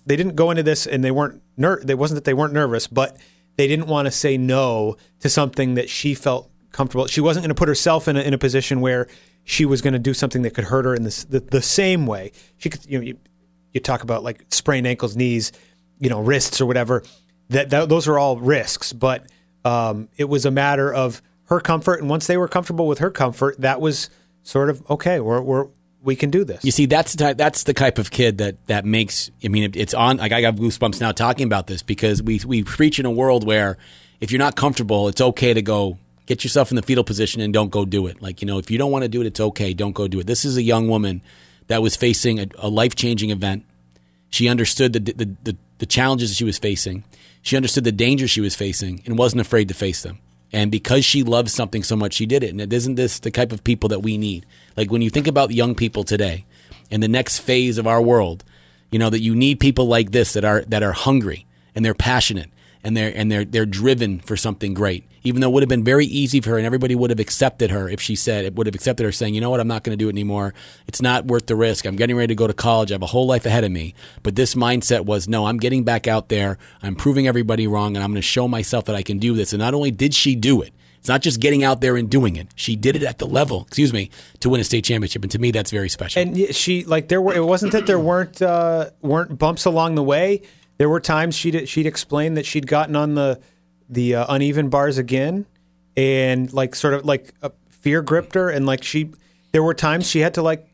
they didn't go into this and they weren't ner- It wasn't that they weren't nervous, but they didn't want to say no to something that she felt comfortable. She wasn't going to put herself in a, in a position where she was going to do something that could hurt her in this, the the same way. She could, you know, you, you talk about like sprained ankles, knees, you know, wrists or whatever. That, that those are all risks, but um, it was a matter of her comfort, and once they were comfortable with her comfort, that was sort of okay. We're we're we can do this. You see, that's the type, that's the type of kid that, that makes. I mean, it, it's on. Like I got goosebumps now talking about this because we we preach in a world where if you're not comfortable, it's okay to go get yourself in the fetal position and don't go do it. Like, you know, if you don't want to do it, it's okay. Don't go do it. This is a young woman that was facing a, a life changing event. She understood the, the the the challenges she was facing. She understood the danger she was facing and wasn't afraid to face them. And because she loves something so much, she did it. And isn't this the type of people that we need? Like when you think about young people today and the next phase of our world, you know, that you need people like this that are that are hungry and they're passionate and they're and they're they're driven for something great. Even though it would have been very easy for her and everybody would have accepted her if she said it would have accepted her saying, you know what, I'm not going to do it anymore. It's not worth the risk. I'm getting ready to go to college. I have a whole life ahead of me. But this mindset was, no, I'm getting back out there. I'm proving everybody wrong and I'm going to show myself that I can do this. And not only did she do it, it's not just getting out there and doing it. She did it at the level, excuse me, to win a state championship. And to me, that's very special. And she, like, there were, it wasn't that there weren't, uh, weren't bumps along the way. There were times she'd, she'd explained that she'd gotten on the, the uh, uneven bars again. And like sort of like a fear gripped her, and like she, there were times she had to like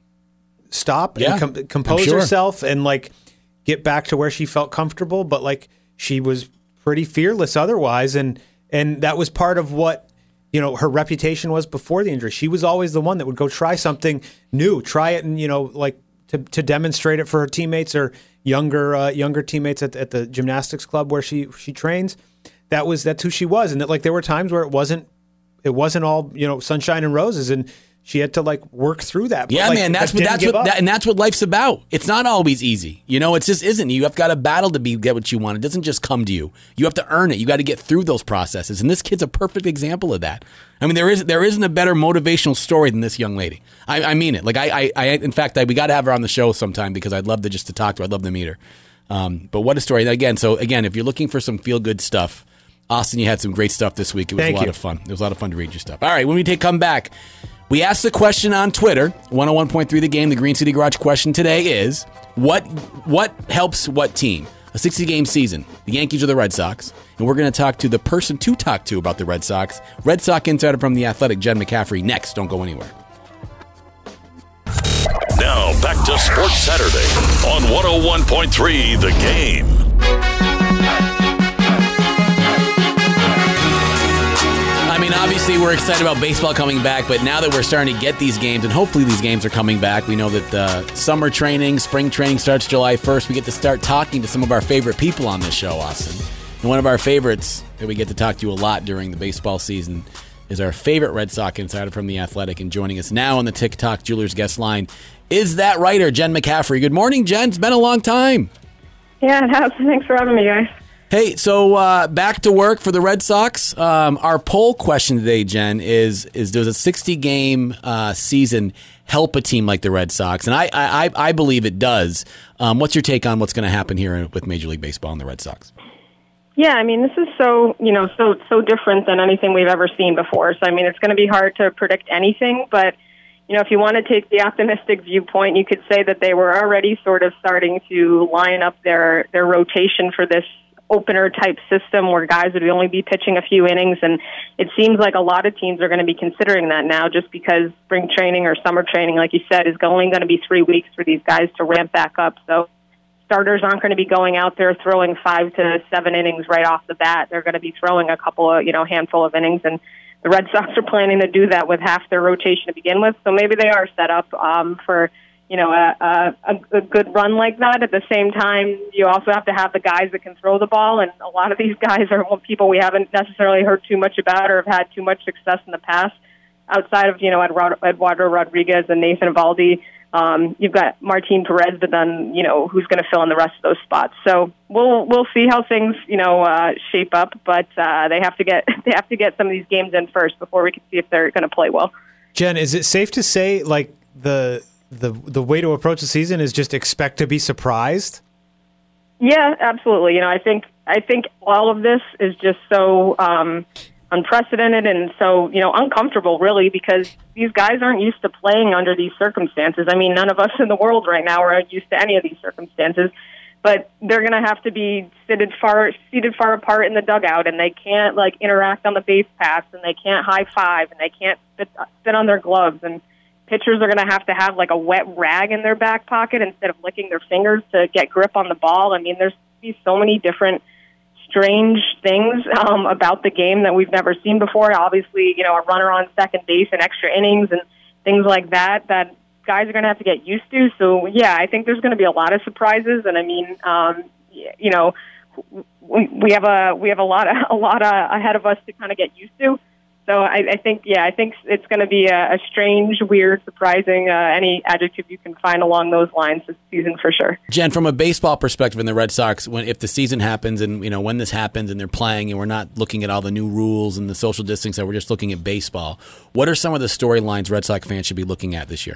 stop yeah, and com- compose sure. herself and like get back to where she felt comfortable. But like she was pretty fearless otherwise, and and that was part of what, you know, her reputation was before the injury. She was always the one that would go try something new, try it, and you know, like to to demonstrate it for her teammates or younger uh, younger teammates at at the gymnastics club where she she trains. That was that's who she was, and that like there were times where it wasn't it wasn't all, you know, sunshine and roses, and she had to like work through that. But, yeah, like, man, that's what that's what that, and that's what life's about. It's not always easy, you know. It just isn't. You have got to battle to be get what you want. It doesn't just come to you. You have to earn it. You got to get through those processes, and this kid's a perfect example of that. I mean, there is there isn't a better motivational story than this young lady. I, I mean it. Like I, I, I in fact, I, we got to have her on the show sometime because I'd love to just to talk to her. I'd love to meet her. Um, but what a story! Again, so again, if you're looking for some feel good stuff. Austin, you had some great stuff this week. It was Thank a lot you. of fun. It was a lot of fun to read your stuff. All right, when we take come back, we asked the question on Twitter, one oh one point three The Game. The Green City Garage question today is, what what helps what team? A sixty-game season, the Yankees or the Red Sox? And we're going to talk to the person to talk to about the Red Sox, Red Sox insider from The Athletic, Jen McCaffrey, next. Don't go anywhere. Now, back to Sports Saturday on one oh one point three The Game. I mean, obviously, we're excited about baseball coming back, but now that we're starting to get these games, and hopefully these games are coming back, we know that uh, summer training, spring training starts July first. We get to start talking to some of our favorite people on this show, Austin. And one of our favorites that we get to talk to a lot during the baseball season is our favorite Red Sox insider from The Athletic, and joining us now on the TikTok Jewelers guest line is that writer, Jen McCaffrey. Good morning, Jen. It's been a long time. Yeah, it has. Thanks for having me, guys. Hey, so uh, back to work for the Red Sox. Um, our poll question today, Jen, is is does a sixty-game uh, season help a team like the Red Sox? And I I, I believe it does. Um, what's your take on what's going to happen here with Major League Baseball and the Red Sox? Yeah, I mean, this is so, you know, so so different than anything we've ever seen before. So, I mean, it's going to be hard to predict anything, but, you know, if you want to take the optimistic viewpoint, you could say that they were already sort of starting to line up their, their rotation for this opener type system where guys would only be pitching a few innings, and it seems like a lot of teams are going to be considering that now just because spring training or summer training, like you said, is only going to be three weeks for these guys to ramp back up. So starters aren't going to be going out there throwing five to seven innings right off the bat. They're going to be throwing a couple of, you know, handful of innings, and the Red Sox are planning to do that with half their rotation to begin with. So maybe they are set up um, for you know, a, a, a good run like that. At the same time, you also have to have the guys that can throw the ball, and a lot of these guys are people we haven't necessarily heard too much about or have had too much success in the past. Outside of, you know, Eduardo Rodriguez and Nathan Eovaldi, um, you've got Martin Perez, but then, you know, who's going to fill in the rest of those spots. So we'll we'll see how things, you know, uh, shape up, but uh, they have to get they have to get some of these games in first before we can see if they're going to play well. Jen, is it safe to say, like, the the the way to approach the season is just expect to be surprised? Yeah, absolutely. You know, I think I think all of this is just so um, unprecedented and so, you know, uncomfortable, really, because these guys aren't used to playing under these circumstances. I mean, none of us in the world right now are used to any of these circumstances, but they're going to have to be seated far seated far apart in the dugout, and they can't, like, interact on the base paths, and they can't high-five, and they can't sit, sit on their gloves, and pitchers are going to have to have, like, a wet rag in their back pocket instead of licking their fingers to get grip on the ball. I mean, there's be so many different strange things um, about the game that we've never seen before. Obviously, you know, a runner on second base and extra innings and things like that that guys are going to have to get used to. So, yeah, I think there's going to be a lot of surprises. And I mean, um, you know, we, we have a we have a lot of, a lot of ahead of us to kind of get used to. So I, I think, yeah, I think it's going to be a, a strange, weird, surprising, uh, any adjective you can find along those lines this season for sure. Jen, from a baseball perspective in the Red Sox, when if the season happens and, you know, when this happens and they're playing and we're not looking at all the new rules and the social distancing, we're just looking at baseball, what are some of the storylines Red Sox fans should be looking at this year?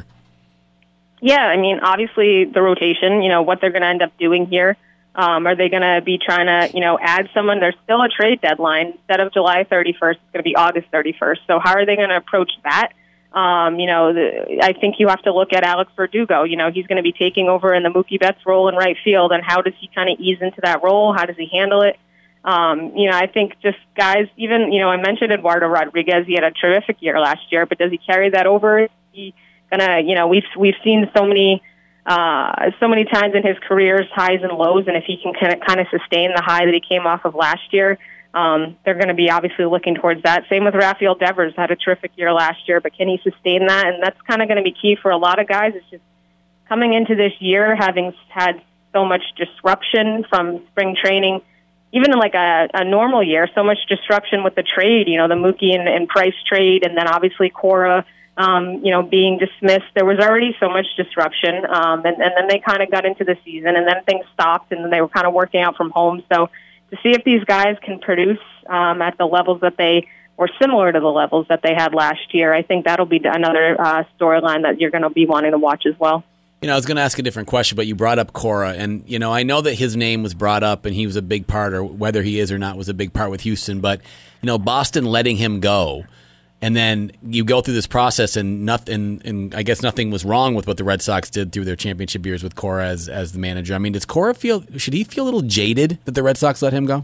Yeah, I mean, obviously the rotation, you know, what they're going to end up doing here. Um, are they going to be trying to, you know, add someone? There's still a trade deadline. Instead of July thirty-first, it's going to be August thirty-first. So how are they going to approach that? Um, you know, the, I think you have to look at Alex Verdugo. You know, he's going to be taking over in the Mookie Betts role in right field, and how does he kind of ease into that role? How does he handle it? Um, you know, I think just guys, even, you know, I mentioned Eduardo Rodriguez. He had a terrific year last year, but does he carry that over? Is he gonna, you know, we've we've seen so many. Uh, so many times in his career's highs and lows, and if he can kind of, kind of sustain the high that he came off of last year, um, they're going to be obviously looking towards that. Same with Rafael Devers, had a terrific year last year, but can he sustain that? And that's kind of going to be key for a lot of guys. It's just coming into this year, having had so much disruption from spring training, even in like a, a normal year, so much disruption with the trade, you know, the Mookie and, and Price trade, and then obviously Cora, Um, you know, being dismissed. There was already so much disruption, um, and, and then they kind of got into the season, and then things stopped, and then they were kind of working out from home. So to see if these guys can produce um, at the levels that they, or similar to the levels that they had last year, I think that'll be another uh, storyline that you're going to be wanting to watch as well. You know, I was going to ask a different question, but you brought up Cora, and, you know, I know that his name was brought up, and he was a big part, or whether he is or not was a big part with Houston, but, you know, Boston letting him go. And then you go through this process, and nothing. And I guess nothing was wrong with what the Red Sox did through their championship years with Cora as as the manager. I mean, does Cora feel? Should he feel a little jaded that the Red Sox let him go?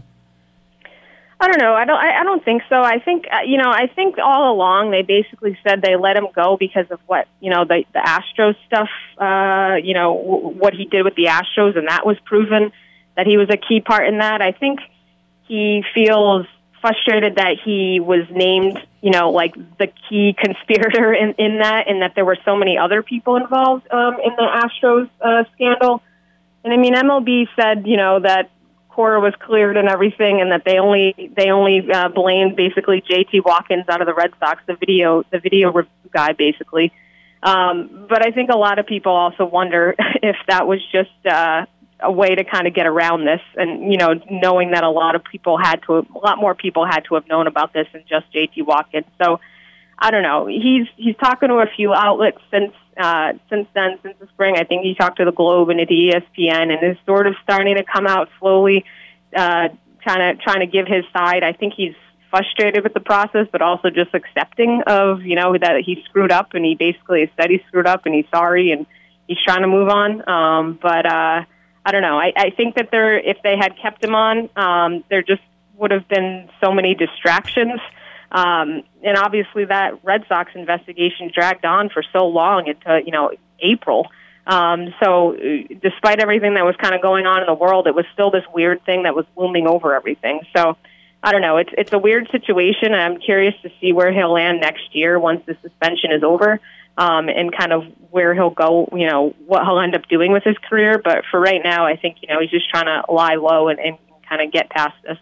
I don't know. I don't. I, I don't think so. I think uh, you know. I think all along they basically said they let him go because of what you know the the Astros stuff. Uh, you know w- what he did with the Astros, and that was proven that he was a key part in that. I think he feels frustrated that he was named, you know, like the key conspirator in, in that, and that there were so many other people involved um, in the Astros uh, scandal. And I mean, M L B said, you know, that Cora was cleared and everything, and that they only they only uh, blamed basically J T Watkins out of the Red Sox, the video the video review guy, basically. Um, but I think a lot of people also wonder if that was just uh, a way to kind of get around this, and you know, knowing that a lot of people had to, a lot more people had to have known about this than just J T Watkins. So I don't know. He's he's talking to a few outlets since uh, since then, since the spring. I think he talked to the Globe and to E S P N, and is sort of starting to come out slowly, uh, trying to trying to give his side. I think he's frustrated with the process, but also just accepting of, you know, that he screwed up, and he basically said he screwed up, and he's sorry, and he's trying to move on. Um, but uh, I don't know. I, I think that there, if they had kept him on, um, there just would have been so many distractions. Um, and obviously that Red Sox investigation dragged on for so long into, you know, April. Um, so despite everything that was kind of going on in the world, it was still this weird thing that was looming over everything. So I don't know. It's, it's a weird situation. I'm curious to see where he'll land next year once the suspension is over. Um, and kind of where he'll go, you know, what he'll end up doing with his career. But for right now, I think, you know, he's just trying to lie low and, and kind of get past this.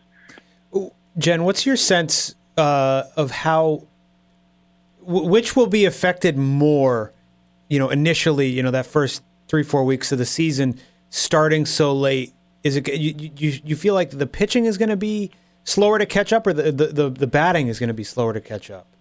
Jen, what's your sense uh, of how, w- which will be affected more, you know, initially, you know, that first three, four weeks of the season starting so late? Is it, you, you, you feel like the pitching is going to be slower to catch up, or the, the, the, the batting is going to be slower to catch up?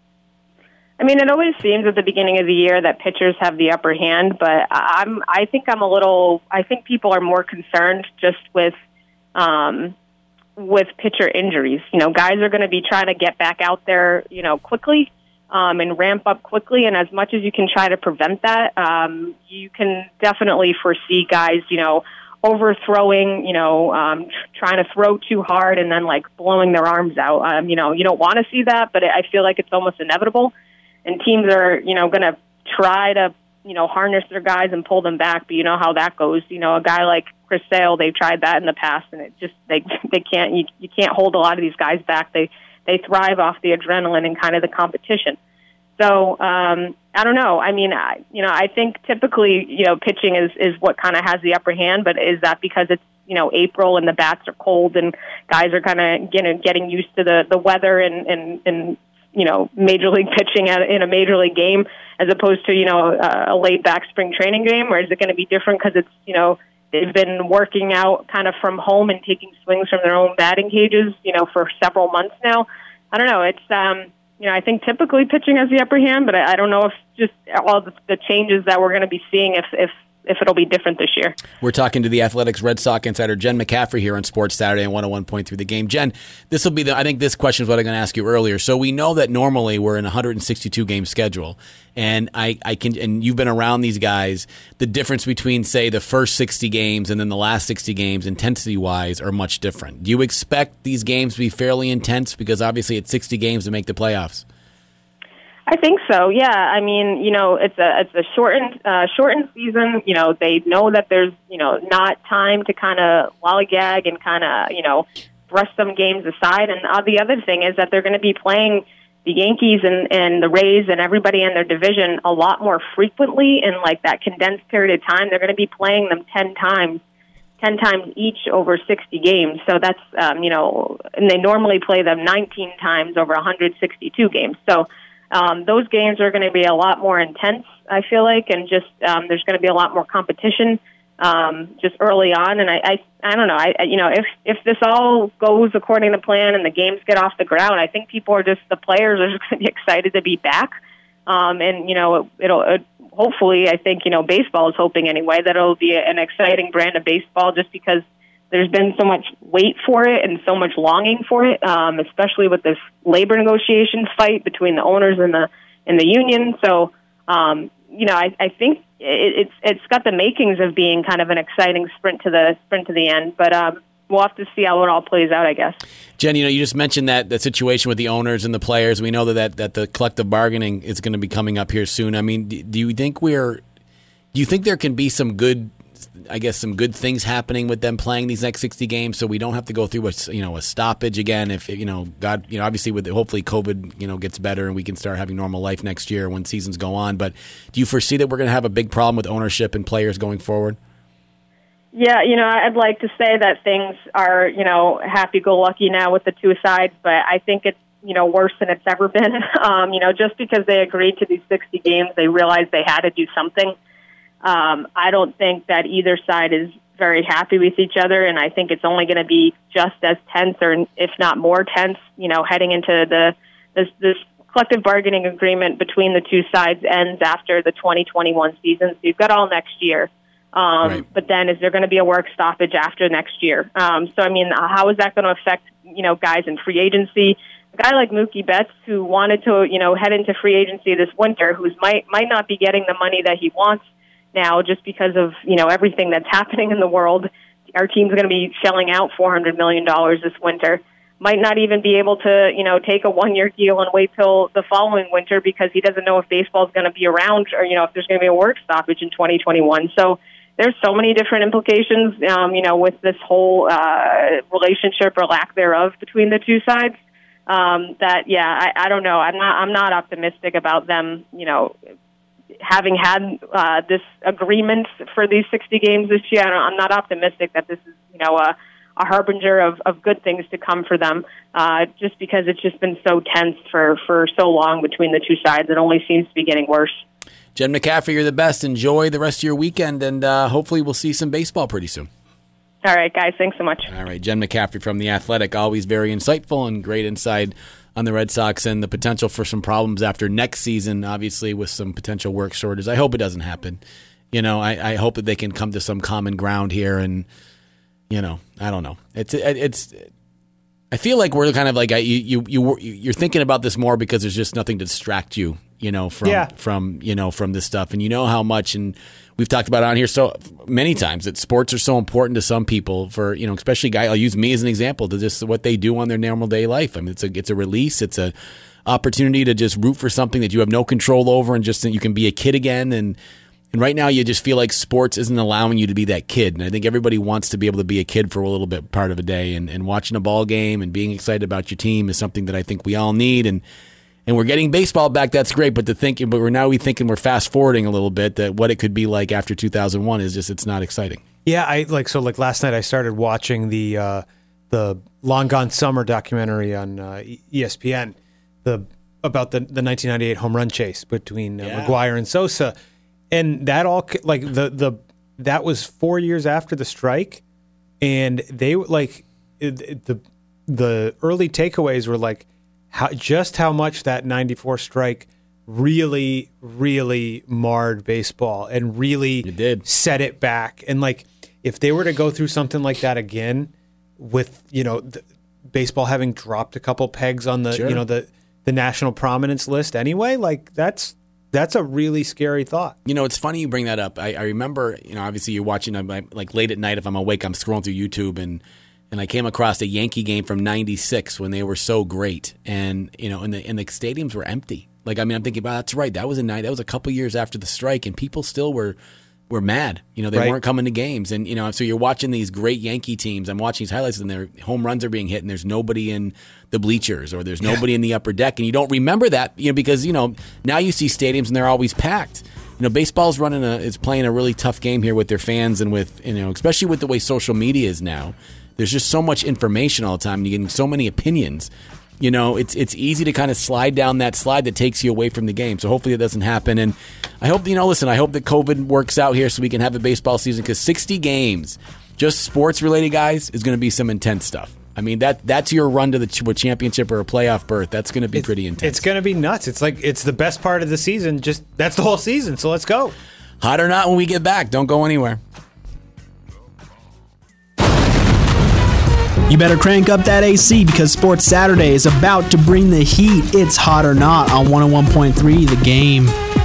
I mean, it always seems at the beginning of the year that pitchers have the upper hand, but I'm, I think I'm a little, I think people are more concerned just with, um, with pitcher injuries. You know, guys are going to be trying to get back out there, you know, quickly um, and ramp up quickly. And as much as you can try to prevent that, um, you can definitely foresee guys, you know, overthrowing, you know, um, tr- trying to throw too hard and then like blowing their arms out. Um, you know, you don't want to see that, but I feel like it's almost inevitable. And teams are, you know, going to try to, you know, harness their guys and pull them back. But you know how that goes. You know, a guy like Chris Sale, they've tried that in the past, and it just they they can't you, you can't hold a lot of these guys back. They they thrive off the adrenaline and kind of the competition. So um, I don't know. I mean, I, you know, I think typically, you know, pitching is is what kind of has the upper hand. But is that because it's, you know, April and the bats are cold and guys are kind of you know getting used to the the weather and and and you know major league pitching at, in a major league game as opposed to you know a, a laid back spring training game, or is it going to be different because it's you know they've been working out kind of from home and taking swings from their own batting cages, you know, for several months now? I don't know. It's um. You know, I think typically pitching has the upper hand, but I, I don't know if just all the, the changes that we're going to be seeing, if, if if it'll be different this year. We're talking to the Athletics Red Sox insider Jen McCaffrey here on Sports Saturday and one oh one point three The Game. Jen, this will be the. I think this question is what I'm going to ask you earlier. So we know that normally we're in a one hundred sixty-two game schedule, and I, I can and you've been around these guys. The difference between say the first sixty games and then the last sixty games, intensity wise, are much different. Do you expect these games to be fairly intense because obviously it's sixty games to make the playoffs? I think so. Yeah. I mean, you know, it's a it's a shortened uh, shortened season. You know, they know that there's you know not time to kind of lollygag and kind of you know brush some games aside. And uh, the other thing is that they're going to be playing the Yankees and, and the Rays and everybody in their division a lot more frequently in like that condensed period of time. They're going to be playing them ten times, ten times each over sixty games. So that's um, you know, and they normally play them nineteen times over one hundred sixty-two games. So Um, those games are going to be a lot more intense, I feel like, and just um, there's going to be a lot more competition um, just early on. And I, I, I don't know, I, I, you know, if if this all goes according to plan and the games get off the ground, I think people are just the players are just going to be excited to be back. Um, and you know, it, it'll it, hopefully, I think you know, baseball is hoping anyway that it'll be an exciting brand of baseball, just because there's been so much wait for it and so much longing for it, um, especially with this labor negotiation fight between the owners and the and the union. So, um, you know, I, I think it, it's it's got the makings of being kind of an exciting sprint to the sprint to the end. But um, we'll have to see how it all plays out, I guess. Jen, you know, you just mentioned that the situation with the owners and the players. We know that that, that the collective bargaining is going to be coming up here soon. I mean, do, do you think we're do you think there can be some good? I guess some good things happening with them playing these next sixty games, so we don't have to go through a you know a stoppage again. If you know, God, you know, obviously with hopefully COVID, you know, gets better and we can start having normal life next year when seasons go on. But do you foresee that we're going to have a big problem with ownership and players going forward? Yeah, you know, I'd like to say that things are you know happy-go-lucky now with the two sides, but I think it's you know worse than it's ever been. Um, you know, just because they agreed to these sixty games, they realized they had to do something. Um, I don't think that either side is very happy with each other, and I think it's only going to be just as tense, or if not more tense, you know, heading into the this, this collective bargaining agreement between the two sides ends after the twenty twenty-one season. So you've got all next year. Um, right. But then is there going to be a work stoppage after next year? Um, so, I mean, how is that going to affect, you know, guys in free agency? A guy like Mookie Betts, who wanted to, you know, head into free agency this winter, who's might might not be getting the money that he wants now, just because of you know everything that's happening in the world. Our team's going to be shelling out four hundred million dollars this winter. Might not even be able to you know take a one-year deal and wait till the following winter because he doesn't know if baseball is going to be around, or you know if there's going to be a work stoppage in twenty twenty-one. So there's so many different implications, um, you know, with this whole uh, relationship or lack thereof between the two sides. Um, that yeah, I, I don't know. I'm not. I'm not optimistic about them. You know. Having had uh, this agreement for these sixty games this year, I'm not optimistic that this is, you know, a, a harbinger of, of good things to come for them, uh, just because it's just been so tense for, for so long between the two sides. It only seems to be getting worse. Jen McCaffrey, you're the best. Enjoy the rest of your weekend, and uh, hopefully we'll see some baseball pretty soon. All right, guys. Thanks so much. All right, Jen McCaffrey from The Athletic, always very insightful and great insight on the Red Sox and the potential for some problems after next season, obviously with some potential work shortage. I hope it doesn't happen. You know, I, I hope that they can come to some common ground here and, you know, I don't know. It's it's. I feel like we're kind of like you you you you're thinking about this more because there's just nothing to distract you, you know, from Yeah. from you know from this stuff, and you know how much, and we've talked about it on here so many times that sports are so important to some people. For you know, especially guy, I'll use me as an example to just what they do on their normal day life. I mean, it's a it's a release, it's a opportunity to just root for something that you have no control over, and just that you can be a kid again. And and right now, you just feel like sports isn't allowing you to be that kid. And I think everybody wants to be able to be a kid for a little bit part of a day. And, and watching a ball game and being excited about your team is something that I think we all need. And and we're getting baseball back. That's great. But to think, but we're now we thinking we're fast forwarding a little bit that what it could be like after two thousand one is just it's not exciting. Yeah, I like so like last night I started watching the uh, the Long Gone Summer documentary on uh, E S P N, the about the the nineteen ninety-eight home run chase between uh, Yeah. McGuire and Sosa, and that all like the the that was four years after the strike, and they like it, it- the the early takeaways were like how just how much that ninety-four strike really really marred baseball and really It did. set it back. And like if they were to go through something like that again with you know the, baseball having dropped a couple pegs on the Sure. you know the the national prominence list anyway, like that's that's a really scary thought. You know, it's funny you bring that up. I, I remember, you know, obviously you're watching, I'm, I'm, like late at night, if I'm awake, I'm scrolling through YouTube, and and I came across a Yankee game from ninety-six when they were so great, and you know, and the and the stadiums were empty. Like, I mean, I'm thinking, wow, that's right. That was a night. That was a couple years after the strike, and people still were were mad. You know, they Right. weren't coming to games, and you know, so you're watching these great Yankee teams. I'm watching these highlights, and their home runs are being hit, and there's nobody in the bleachers or there's nobody in the upper deck, and you don't remember that, you know, because you know now you see stadiums and they're always packed. You know, baseball's running a is playing a really tough game here with their fans, and with you know, especially with the way social media is now. There's just so much information all the time, and you're getting so many opinions. You know, it's it's easy to kind of slide down that slide that takes you away from the game. So hopefully it doesn't happen. And I hope, you know, listen, I hope that COVID works out here so we can have a baseball season, because sixty games, just sports related, guys, is going to be some intense stuff. I mean, that that's your run to the ch- championship or a playoff berth. That's going to be pretty intense. It's going to be nuts. It's like it's the best part of the season. Just that's the whole season. So let's go. Hot or not when we get back. Don't go anywhere. You better crank up that A C because Sports Saturday is about to bring the heat. It's Hot or Not on one oh one point three The Game.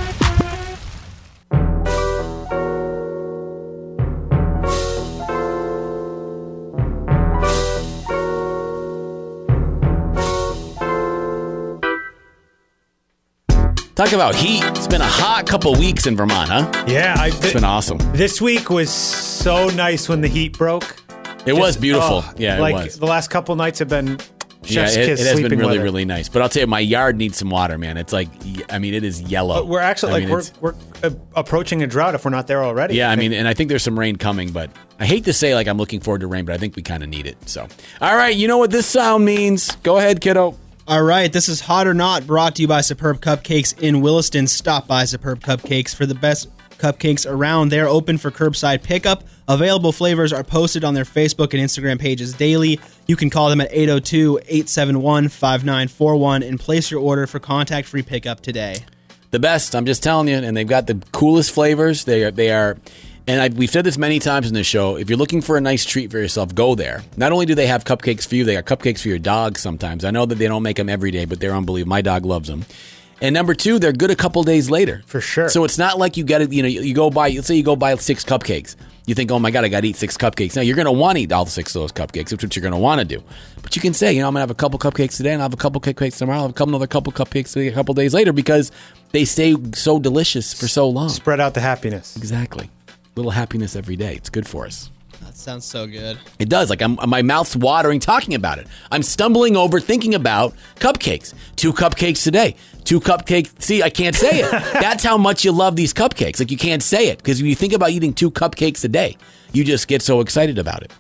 Talk about heat. It's been a hot couple weeks in Vermont, huh? Yeah, I, It's been awesome. This week was so nice when the heat broke. It was beautiful. Oh, Yeah, it like was. the last couple nights have been Yeah, chef's it, kiss it has been sleeping really, weather. really nice. But I'll tell you, my yard needs some water, man. It's like, I mean, it is yellow. But we're actually I like mean, we're it's- we're uh, approaching a drought if we're not there already. Yeah, I think. mean, and I think there's some rain coming, but I hate to say like I'm looking forward to rain, but I think we kind of need it. So, all right, you know what this sound means? Go ahead, kiddo. All right, this is Hot or Not, brought to you by Superb Cupcakes in Williston. Stop by Superb Cupcakes for the best cupcakes around. They're open for curbside pickup. Available flavors are posted on their Facebook and Instagram pages daily. You can call them at eight oh two, eight seven one, five nine four one and place your order for contact-free pickup today. The best, I'm just telling you, and they've got the coolest flavors. They are, they are, and I, we've said this many times in this show. If you're looking for a nice treat for yourself, go there. Not only do they have cupcakes for you, they got cupcakes for your dog. Sometimes I know that they don't make them every day, but they're unbelievable. My dog loves them. And number two, they're good a couple days later. For sure. So it's not like you got to, you know, you go buy, let's say you go buy six cupcakes. You think, oh my God, I got to eat six cupcakes. Now, you're going to want to eat all six of those cupcakes. That's what you're going to want to do. But you can say, you know, I'm going to have a couple cupcakes today, and I'll have a couple cupcakes tomorrow. I'll have a couple, another couple cupcakes a couple days later, because they stay so delicious for so long. Spread out the happiness. Exactly. Little happiness every day. It's good for us. That sounds so good. It does. Like, I'm, my mouth's watering talking about it. I'm stumbling over thinking about cupcakes. Two cupcakes today. Two cupcakes. See, I can't say it. That's how much you love these cupcakes. Like, you can't say it, because when you think about eating two cupcakes a day, you just get so excited about it.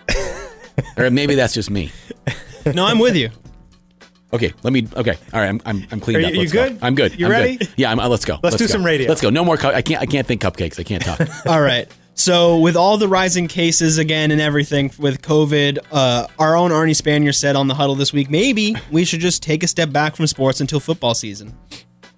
Or maybe that's just me. No, I'm with you. Okay, let me. Okay, all right. I'm I'm, I'm cleaned Are up. you- Let's you go. good? I'm good. You I'm ready? Good. Yeah. I'm, uh, let's go. Let's do go. some radio. Let's go. No more. Cu- I can't. I can't think cupcakes. I can't talk. All right. So, with all the rising cases again and everything with COVID, uh, our own Arnie Spanier said on the huddle this week, maybe we should just take a step back from sports until football season.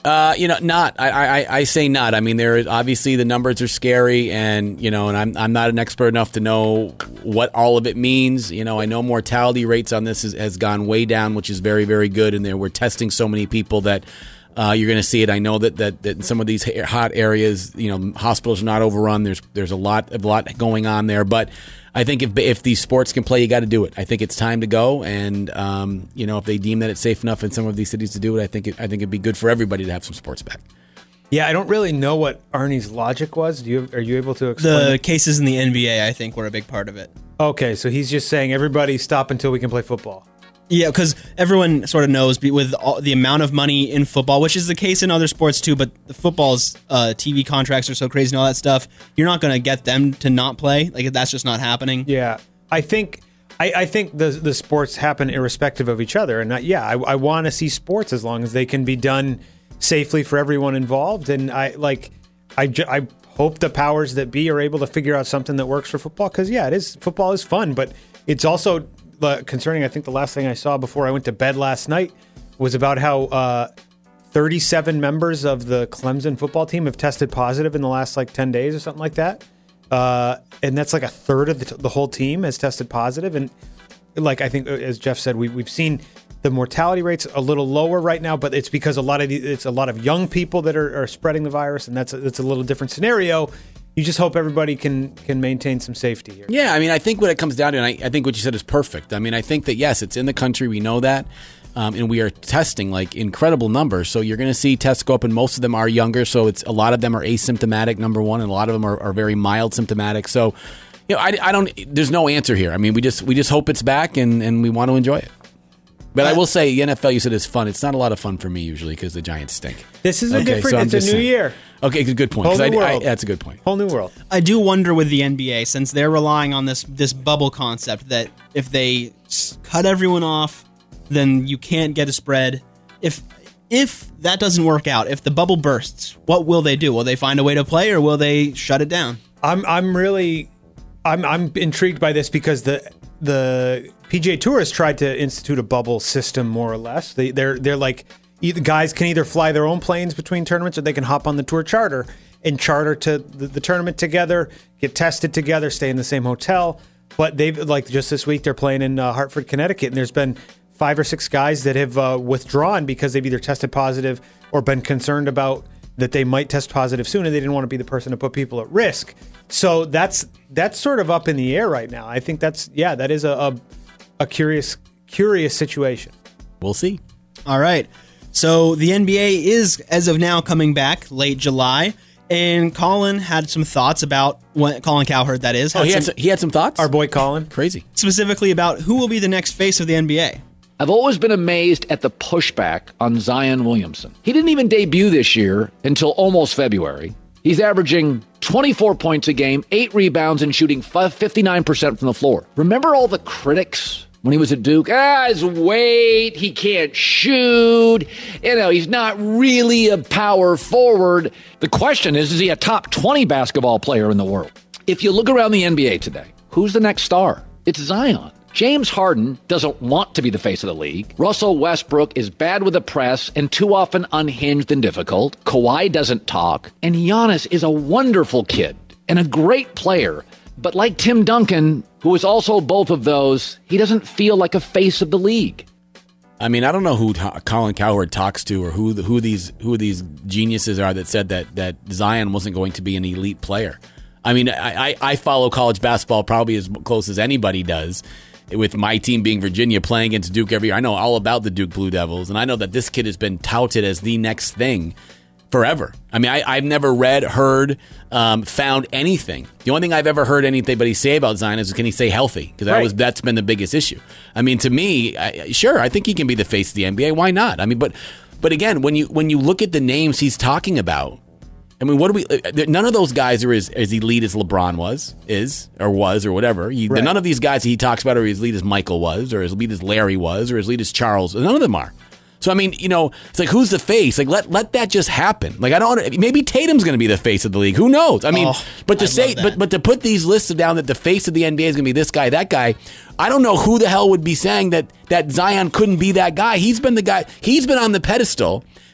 Uh, you know, not. I, I, I say not. I mean, there is obviously the numbers are scary, and you know, and I'm I'm not an expert enough to know what all of it means. You know, I know mortality rates on this is, has gone way down, which is very very good, and there we're testing so many people that. Uh, you're going to see it. I know that, that, that in some of these hot areas, you know, hospitals are not overrun. There's there's a lot a lot going on there. But I think if if these sports can play, you got to do it. I think it's time to go. And um, you know, if they deem that it's safe enough in some of these cities to do it, I think it, I think it'd be good for everybody to have some sports back. Yeah, I don't really know what Arnie's logic was. Do you are you able to explain? The it? cases in the N B A, I think, were a big part of it. Okay, so he's just saying everybody stop until we can play football. Yeah, because everyone sort of knows with all, the amount of money in football, which is the case in other sports too, but the football's uh, T V contracts are so crazy and all that stuff, you're not going to get them to not play. Like, that's just not happening. Yeah, I think I, I think the the sports happen irrespective of each other. And not, yeah, I, I want to see sports as long as they can be done safely for everyone involved. And I like I, I hope the powers that be are able to figure out something that works for football. Because, yeah, it is football is fun, but it's also... concerning. I think the last thing I saw before I went to bed last night was about how uh, thirty-seven members of the Clemson football team have tested positive in the last like ten days or something like that. Uh, and that's like a third of the, t- the whole team has tested positive. And like, I think, as Jeff said, we, we've seen the mortality rates a little lower right now, but it's because a lot of the, it's a lot of young people that are, are spreading the virus. And that's a, that's a little different scenario. You just hope everybody can can maintain some safety here. Yeah, I mean, I think what it comes down to, and I, I think what you said is perfect. I mean, I think that, yes, it's in the country. We know that. Um, and we are testing like incredible numbers. So you're going to see tests go up, and most of them are younger. So it's a lot of them are asymptomatic, number one, and a lot of them are, are very mild symptomatic. So, you know, I, I don't, there's no answer here. I mean, we just we just hope it's back, and, and we want to enjoy it. But I will say, the N F L, you said, is fun. It's not a lot of fun for me usually because the Giants stink. This is a okay, different, so it's a new saying. year. Okay, good point. Whole new I, world. I, that's a good point. Whole new world. I do wonder with the N B A, since they're relying on this this bubble concept, that if they s- cut everyone off, then you can't get a spread. If if that doesn't work out, if the bubble bursts, what will they do? Will they find a way to play, or will they shut it down? I'm I'm really I'm I'm intrigued by this because the the P G A Tour has tried to institute a bubble system more or less. They they're they're like either guys can either fly their own planes between tournaments, or they can hop on the tour charter and charter to the, the tournament together, get tested together, stay in the same hotel. But they've like just this week they're playing in uh, Hartford, Connecticut, and there's been five or six guys that have uh, withdrawn because they've either tested positive or been concerned about that they might test positive soon, and they didn't want to be the person to put people at risk. So that's that's sort of up in the air right now. I think that's yeah, that is a a, a curious curious situation. We'll see. All right. So the N B A is, as of now, coming back late July, and Colin had some thoughts about what Colin Cowherd, that is. Oh, he had some, some, he had some thoughts? Our boy Colin. Crazy. Specifically about who will be the next face of the N B A. I've always been amazed at the pushback on Zion Williamson. He didn't even debut this year until almost February. He's averaging twenty-four points a game, eight rebounds, and shooting fifty-nine percent from the floor. Remember all the critics when he was at Duke? Ah, his weight, he can't shoot. You know, he's not really a power forward. The question is, is he a top twenty basketball player in the world? If you look around the N B A today, who's the next star? It's Zion. James Harden doesn't want to be the face of the league. Russell Westbrook is bad with the press and too often unhinged and difficult. Kawhi doesn't talk. And Giannis is a wonderful kid and a great player. But like Tim Duncan, who is also both of those, he doesn't feel like a face of the league. I mean, I don't know who t- Colin Cowherd talks to, or who the, who these who these geniuses are that said that that Zion wasn't going to be an elite player. I mean, I, I, I follow college basketball probably as close as anybody does. With my team being Virginia, playing against Duke every year, I know all about the Duke Blue Devils, and I know that this kid has been touted as the next thing forever. I mean, I, I've never read, heard, um, found anything. The only thing I've ever heard anybody say about Zion is, can he stay healthy? Because that right. was that's been the biggest issue. I mean, to me, I, sure, I think he can be the face of the N B A. Why not? I mean, but but again, when you when you look at the names he's talking about, I mean, what do we? None of those guys are as, as elite as LeBron was, is, or was, or whatever. He, right. None of these guys he talks about are as elite as Michael was, or as elite as Larry was, or as elite as Charles. None of them are. So I mean, you know, it's like, who's the face? Like, let let that just happen. Like, I don't. Maybe Tatum's going to be the face of the league. Who knows? I mean, oh, but to I say, but but to put these lists down that the face of the N B A is going to be this guy, that guy. I don't know who the hell would be saying that that Zion couldn't be that guy. He's been the guy. He's been on the pedestal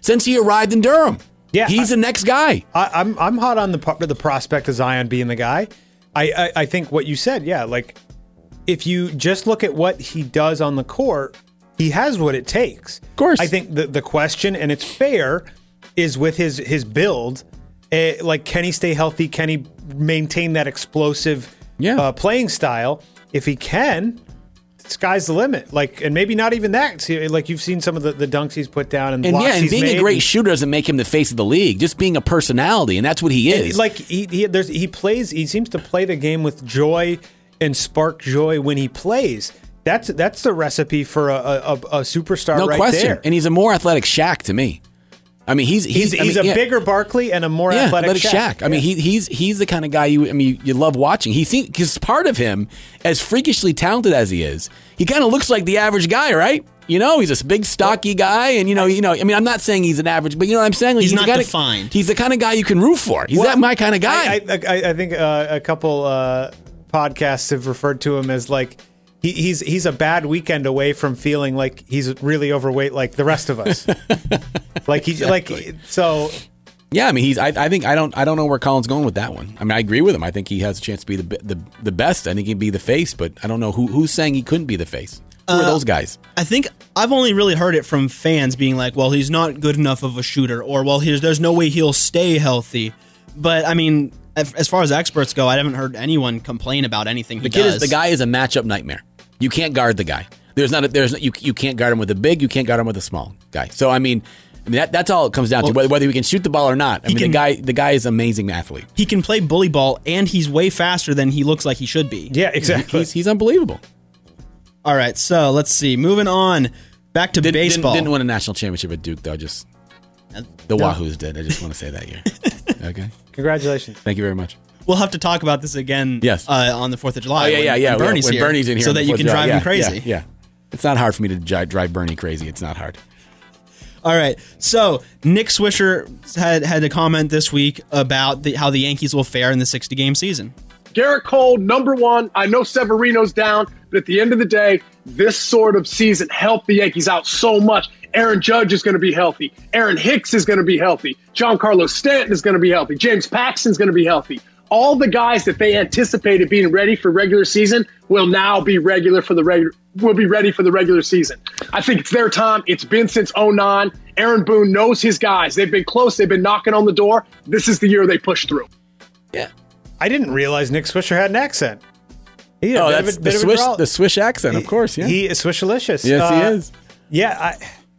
since he arrived in Durham. Yeah, he's I, the next guy. I, I'm I'm hot on the the prospect of Zion being the guy. I, I I think what you said, yeah, like if you just look at what he does on the court, he has what it takes. Of course, I think the the question, and it's fair, is with his his build. Uh, like, can he stay healthy? Can he maintain that explosive yeah. uh, playing style? If he can, the sky's the limit. Like, and maybe not even that. See, like, you've seen some of the, the dunks he's put down and, and blocks yeah, and he's being made. a great shooter doesn't make him the face of the league. Just being a personality, and that's what he is. And, like he he there's he plays. He seems to play the game with joy and spark joy when he plays. That's that's the recipe for a a, a superstar. No right question. there. And he's a more athletic Shaq to me. I mean, he's he's he's, I he's mean, a yeah. bigger Barkley and a more yeah, athletic, athletic Shaq. Shaq. I mean, he he's he's the kind of guy you I mean you, you love watching. He seems because part of him, as freakishly talented as he is, he kind of looks like the average guy, right? You know, he's a big, stocky guy, and you know, you know. I mean, I'm not saying he's an average, but you know what I'm saying. Like, he's, he's not the kind defined. Of, he's the kind of guy you can root for. He's Well, that my kind of guy. I, I, I, I think uh, a couple uh, podcasts have referred to him as like he, he's he's a bad weekend away from feeling like he's really overweight, like the rest of us. like he's Exactly. like so. Yeah, I mean, he's. I, I think I don't. I don't know where Colin's going with that one. I mean, I agree with him. I think he has a chance to be the the, the best. I think he'd be the face, but I don't know who who's saying he couldn't be the face. Who are Uh, those guys? I think I've only really heard it from fans being like, well, he's not good enough of a shooter, or, well, he's, there's no way he'll stay healthy. But, I mean, as as far as experts go, I haven't heard anyone complain about anything he The kid does. is the guy is a matchup nightmare. You can't guard the guy. There's not. A, there's you. You can't guard him with a big. You can't guard him with a small guy. So I mean, I mean that, that's all it comes down Well, to. Whether, whether we can shoot the ball or not. I he mean, can- the guy. The guy is an amazing athlete. He can play bully ball, and he's way faster than he looks like he should be. Yeah, exactly. He's, he's unbelievable. All right, so let's see. Moving on. Back to Didn't, baseball. Didn't, didn't win a national championship at Duke though. Just the no. Wahoos did. I just want to say that year. Okay. Congratulations. Thank you very much. We'll have to talk about this again Yes. uh, on the fourth of July. Oh yeah, when, yeah, yeah. when Bernie's when here. Bernie's in here, So on that the you fourth can of drive July. him Yeah, crazy. Yeah, yeah. It's not hard for me to drive, drive Bernie crazy. It's not hard. All right. So Nick Swisher had had a comment this week about the, how the Yankees will fare in the sixty game season. Garrett Cole, number one. I know Severino's down, but at the end of the day, this sort of season helped the Yankees out so much. Aaron Judge is going to be healthy. Aaron Hicks is going to be healthy. Giancarlo Stanton is going to be healthy. James Paxton's going to be healthy. All the guys that they anticipated being ready for regular season will now be regular for the regular will be ready for the regular season. I think it's their time. It's been since oh nine. Aaron Boone knows his guys. They've been close. They've been knocking on the door. This is the year they push through. Yeah. I didn't realize Nick Swisher had an accent. He had Oh, a bit of that's a- the bit of a Swish. drawl. The Swish accent, of course. Yeah. He is Swishalicious. Yes, he Uh, is. Yeah, I,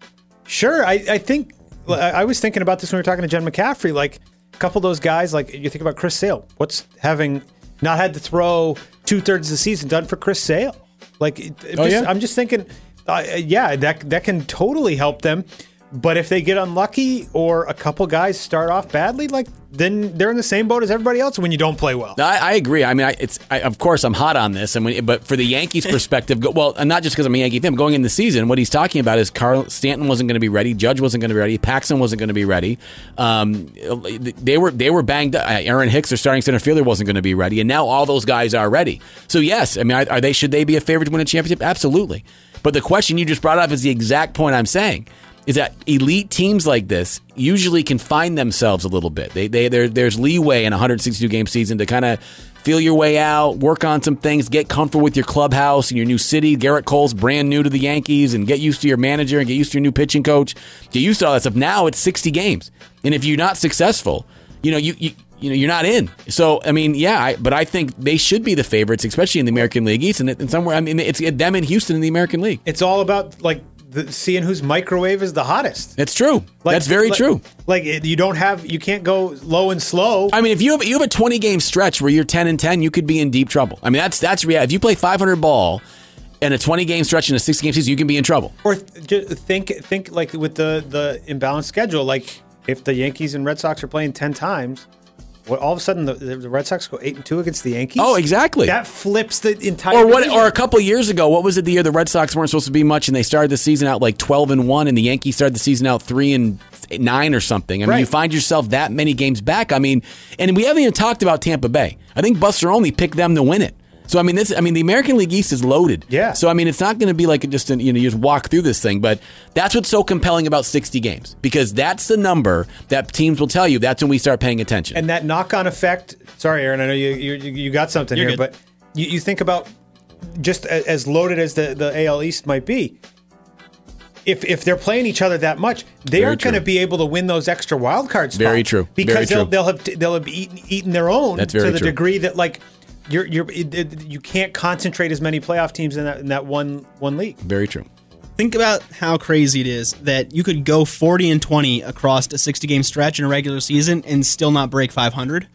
sure. I, I think I I was thinking about this when we were talking to Jen McCaffrey. Like a couple of those guys, like you think about Chris Sale. What's having not had to throw two thirds of the season done for Chris Sale? Like, it- it Oh, just- yeah? I'm just thinking, uh, yeah, that that can totally help them. But if they get unlucky or a couple guys start off badly, like then they're in the same boat as everybody else when you don't play well. No, I, I agree. I mean, I, it's I, of course I'm hot on this, and when, but for the Yankees' perspective, go, well, and not just because I'm a Yankee fan, going in the season, what he's talking about is Carl Stanton wasn't going to be ready, Judge wasn't going to be ready, Paxton wasn't going to be ready. Um, they were they were banged up. Aaron Hicks, their starting center fielder, wasn't going to be ready, and now all those guys are ready. So yes, I mean, are they should they be a favorite to win a championship? Absolutely. But the question you just brought up is the exact point I'm saying. Is that elite teams like this usually can find themselves a little bit. They, they, there's leeway in a one hundred sixty-two game season to kind of feel your way out, work on some things, get comfortable with your clubhouse and your new city. Garrett Cole's brand new to the Yankees, and get used to your manager and get used to your new pitching coach. Get used to all that stuff. Now it's sixty games, and if you're not successful, you know you. you You know, you're not in. So, I mean, yeah, I, but I think they should be the favorites, especially in the American League East, and, and somewhere. I mean, it's them in Houston in the American League. It's all about like the, seeing whose microwave is the hottest. It's true. Like, That's very like, true. Like it- you don't have, you can't go low and slow. I mean, if you have you have a twenty game stretch where you're ten and ten, you could be in deep trouble. I mean, that's that's reality. If you play five hundred ball and a twenty game stretch in a sixty game season, you can be in trouble. Or th- just think, think like with the the imbalanced schedule. Like if the Yankees and Red Sox are playing ten times, what all of a sudden the, the Red Sox go eight and two against the Yankees? Oh, exactly. That flips the entire. Or what? division. Or a couple years ago, what was it? The year the Red Sox weren't supposed to be much, and they started the season out like twelve and one, and the Yankees started the season out three and nine or something. I mean, Right. you find yourself that many games back. I mean, and we haven't even talked about Tampa Bay. I think Buster Olney picked them to win it. So I mean, this I mean, the American League East is loaded. Yeah. So I mean, it's not going to be like just an, you know you just walk through this thing, but that's what's so compelling about sixty games because that's the number that teams will tell you. That's when we start paying attention. And that knock-on effect. Sorry, Aaron, I know you you, you got something You're here, good. but you, you think about just a- as loaded as the, the A L East might be. If if they're playing each other that much, they Very aren't going to true. be able to win those extra wild card spots. Very true. Because Very they'll true. they'll have they'll have eaten, eaten their own That's to very the true. degree that like you're you're it, it, you can't concentrate as many playoff teams in that in that one one league. Very true. Think about how crazy it is that you could go forty and twenty across a sixty game stretch in a regular season and still not break five hundred.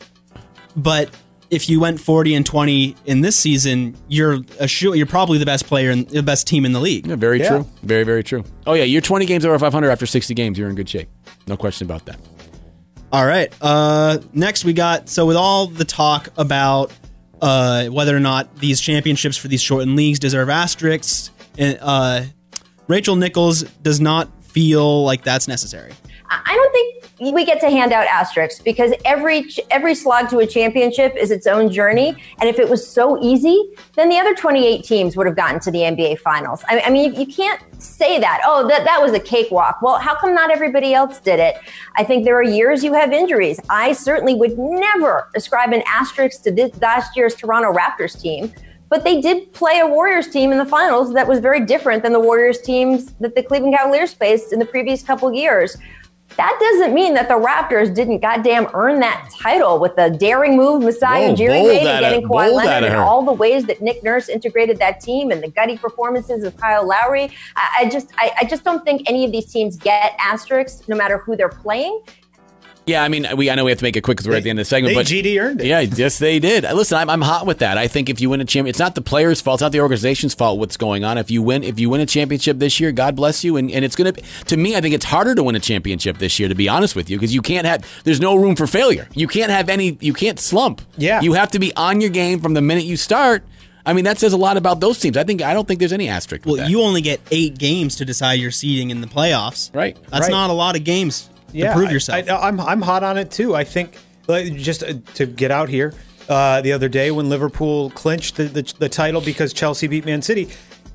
But if you went forty and twenty in this season, you're a shoe, you're probably the best player and the best team in the league. Yeah, very Yeah. true. Very, very true. Oh, yeah, you're twenty games over five hundred after sixty games. You're in good shape. No question about that. All right. Uh, next, we got so with all the talk about uh, whether or not these championships for these shortened leagues deserve asterisks, and uh, Rachel Nichols does not feel like that's necessary. I don't think we get to hand out asterisks because every every slog to a championship is its own journey. And if it was so easy, then the other twenty-eight teams would have gotten to the N B A Finals. I, I mean, you can't say that, oh, that, that was a cakewalk. Well, how come not everybody else did it? I think there are years you have injuries. I certainly would never ascribe an asterisk to this last year's Toronto Raptors team. But they did play a Warriors team in the finals that was very different than the Warriors teams that the Cleveland Cavaliers faced in the previous couple years. That doesn't mean that the Raptors didn't goddamn earn that title with the daring move Masai Whoa, Ujiri bold made at and getting it, Kawhi bold Leonard at and her. all the ways that Nick Nurse integrated that team and the gutty performances of Kyle Lowry. I, I just I, I just don't think any of these teams get asterisks no matter who they're playing. Yeah, I mean, we I know we have to make it quick because we're at the end of the segment. They but G D earned it. Yeah, yes, they did. Listen, I'm, I'm hot with that. I think if you win a champion, it's not the players' fault. It's not the organization's fault. What's going on? If you win, if you win a championship this year, God bless you. And, and it's gonna. To me, I think it's harder to win a championship this year. To be honest with you, because you can't have. There's no room for failure. You can't have any. You can't slump. Yeah. You have to be on your game from the minute you start. I mean, that says a lot about those teams. I think I don't think there's any asterisk. with Well, that. you only get eight games to decide your seeding in the playoffs. Right. That's Right. not a lot of games Yeah, to prove I- yourself. I, I'm I'm hot on it too. I think like, just uh, to get out here uh, the other day when Liverpool clinched the, the the title because Chelsea beat Man City.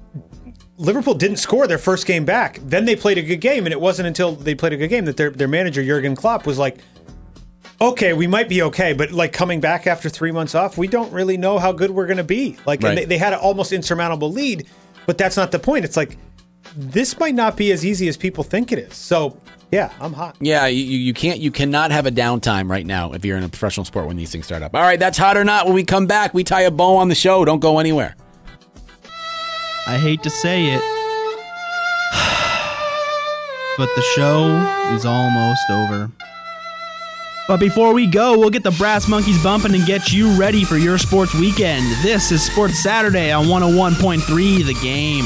Liverpool didn't score their first game back. Then they played a good game, and it wasn't until they played a good game that their their manager Jurgen Klopp was like, "Okay, we might be okay, but like coming back after three months off, we don't really know how good we're going to be." Like, Right. and they, they had an almost insurmountable lead, but that's not the point. It's like this might not be as easy as people think it is. So. Yeah, I'm hot. Yeah, you, you can't, you cannot have a downtime right now if you're in a professional sport when these things start up. All right, that's hot or not. When we come back, we tie a bow on the show. Don't go anywhere. I hate to say it, but the show is almost over. But before we go, we'll get the Brass Monkeys bumping and get you ready for your sports weekend. This is Sports Saturday on one oh one point three The Game.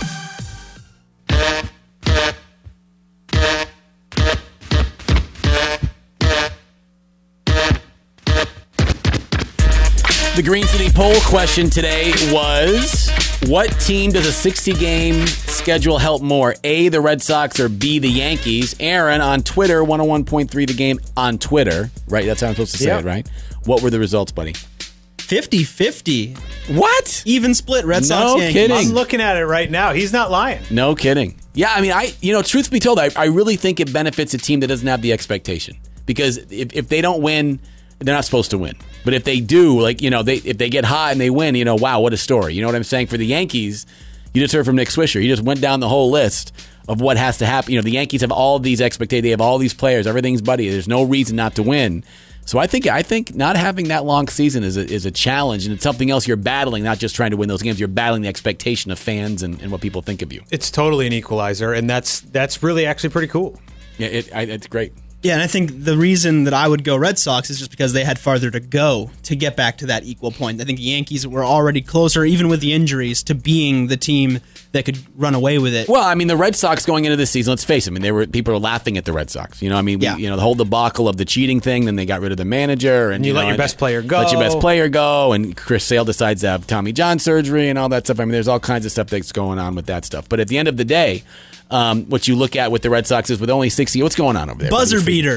The Green City poll question today was, what team does a sixty-game schedule help more? A, the Red Sox, or B, the Yankees? Aaron, on Twitter, one oh one point three The Game on Twitter. Right, that's how I'm supposed to say Yeah. it, right? What were the results, buddy? fifty-fifty. What? Even split, Red Sox, No Yankees. kidding. I'm looking at it right now. He's not lying. No kidding. Yeah, I mean, I you know, truth be told, I, I really think it benefits a team that doesn't have the expectation. Because if, if they don't win, they're not supposed to win. But if they do, like, you know, they if they get hot and they win, you know, wow, what a story. You know what I'm saying? For the Yankees, you just heard from Nick Swisher. He just went down the whole list of what has to happen. You know, the Yankees have all these expectations. They have all these players. Everything's buddy. There's no reason not to win. So I think I think not having that long season is a, is a challenge, and it's something else you're battling, not just trying to win those games. You're battling the expectation of fans and, and what people think of you. It's totally an equalizer, and that's that's really actually pretty cool. Yeah, it, I, it's great. Yeah, and I think the reason that I would go Red Sox is just because they had farther to go to get back to that equal point. I think the Yankees were already closer, even with the injuries, to being the team that could run away with it. Well, I mean, the Red Sox going into this season, let's face it, I mean, they were people were laughing at the Red Sox. You know, I mean, we, Yeah. you know, the whole debacle of the cheating thing, then they got rid of the manager. And You let know, your and best player go. Let your best player go, and Chris Sale decides to have Tommy John surgery and all that stuff. I mean, there's all kinds of stuff that's going on with that stuff. But at the end of the day, um, what you look at with the Red Sox is with only sixty, what's going on over there? Buzzer buddy? beater.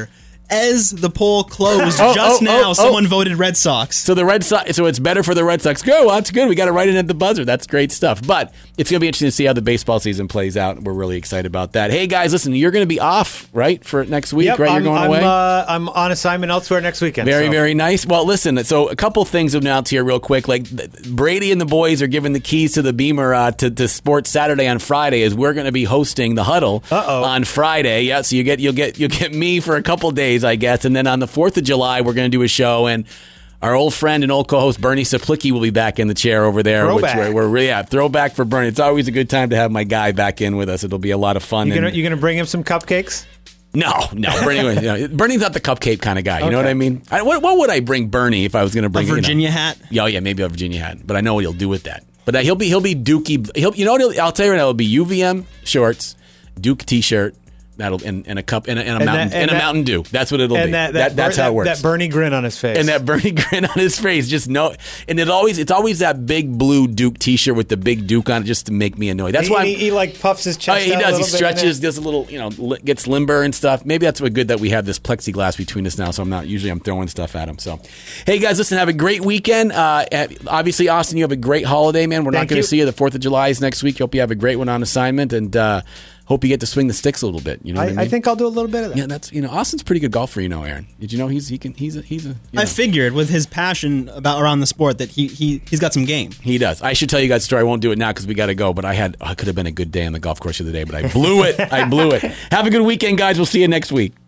as the poll closed Oh, just oh, now, oh, oh. someone voted Red Sox. So the Red Sox. So it's better for the Red Sox. Go, well, that's good. We got to write it at the buzzer. That's great stuff. But it's going to be interesting to see how the baseball season plays out. We're really excited about that. Hey guys, listen, you're going to be off, right, for next week, Yep, right? You're I'm, going I'm, away. Uh, I'm on assignment elsewhere next weekend. Very, so. very nice. Well, listen, so a couple things of note here real quick. Like th- Brady and the boys are giving the keys to the Beamer uh, to, to Sports Saturday on Friday as we're going to be hosting the Huddle Uh-oh. on Friday. Yeah, so you get you'll get you'll get me for a couple days, I guess, and then on the fourth of July we're going to do a show, and our old friend and old co-host Bernie Saplicki will be back in the chair over there. Throwback. Which we're, we're really yeah, throwback for Bernie. It's always a good time to have my guy back in with us. It'll be a lot of fun. You gonna and- you gonna bring him some cupcakes? No, no, Bernie. You know, Bernie's not the cupcake kind of guy. You know Okay. what I mean? I, what, what would I bring Bernie if I was going to A bring you know- Virginia hat? Yeah, oh, yeah, maybe a Virginia hat. But I know what he'll do with that. But uh, he'll be he'll be Dookie. He'll you know what he'll, I'll tell you right now. It'll be U V M shorts, Duke T-shirt. That'll and, and a cup and a, and a And mountain that- and and a that- Mountain Dew. That's what it'll and be. that, That, that, that's Ber- how it that- works. That Bernie grin on his face. And that Bernie grin on his face, just no, and it always it's always that big blue Duke T-shirt with the big Duke on it, just to make me annoyed. That's he, why he, I'm, he like puffs his Oh, chest. yeah, he out a does. He little bit in stretches, it. does a little, you know, li- gets limber and stuff. Maybe that's what good that we have this plexiglass between us now. So I'm not usually I'm throwing stuff at him. So, hey guys, listen, have a great weekend. Uh, obviously, Austin, you have a great holiday, man. We're Thank not going you. to see you. The Fourth of July is next week. Hope you have a great one on assignment, and uh, hope you get to swing the sticks a little bit. You know, I, what I, mean? I think I'll do a little bit of that. Yeah, that's you know, Austin's a pretty good golfer. You know, Aaron. Did you know he's he can he's a he's a. You know. I figured with his passion about around the sport that he, he, he's got some game. He does. I should tell you guys a story. I won't do it now because we got to go. But I had, oh, it could have been a good day on the golf course the other day, but I blew it. I blew it. Have a good weekend, guys. We'll see you next week.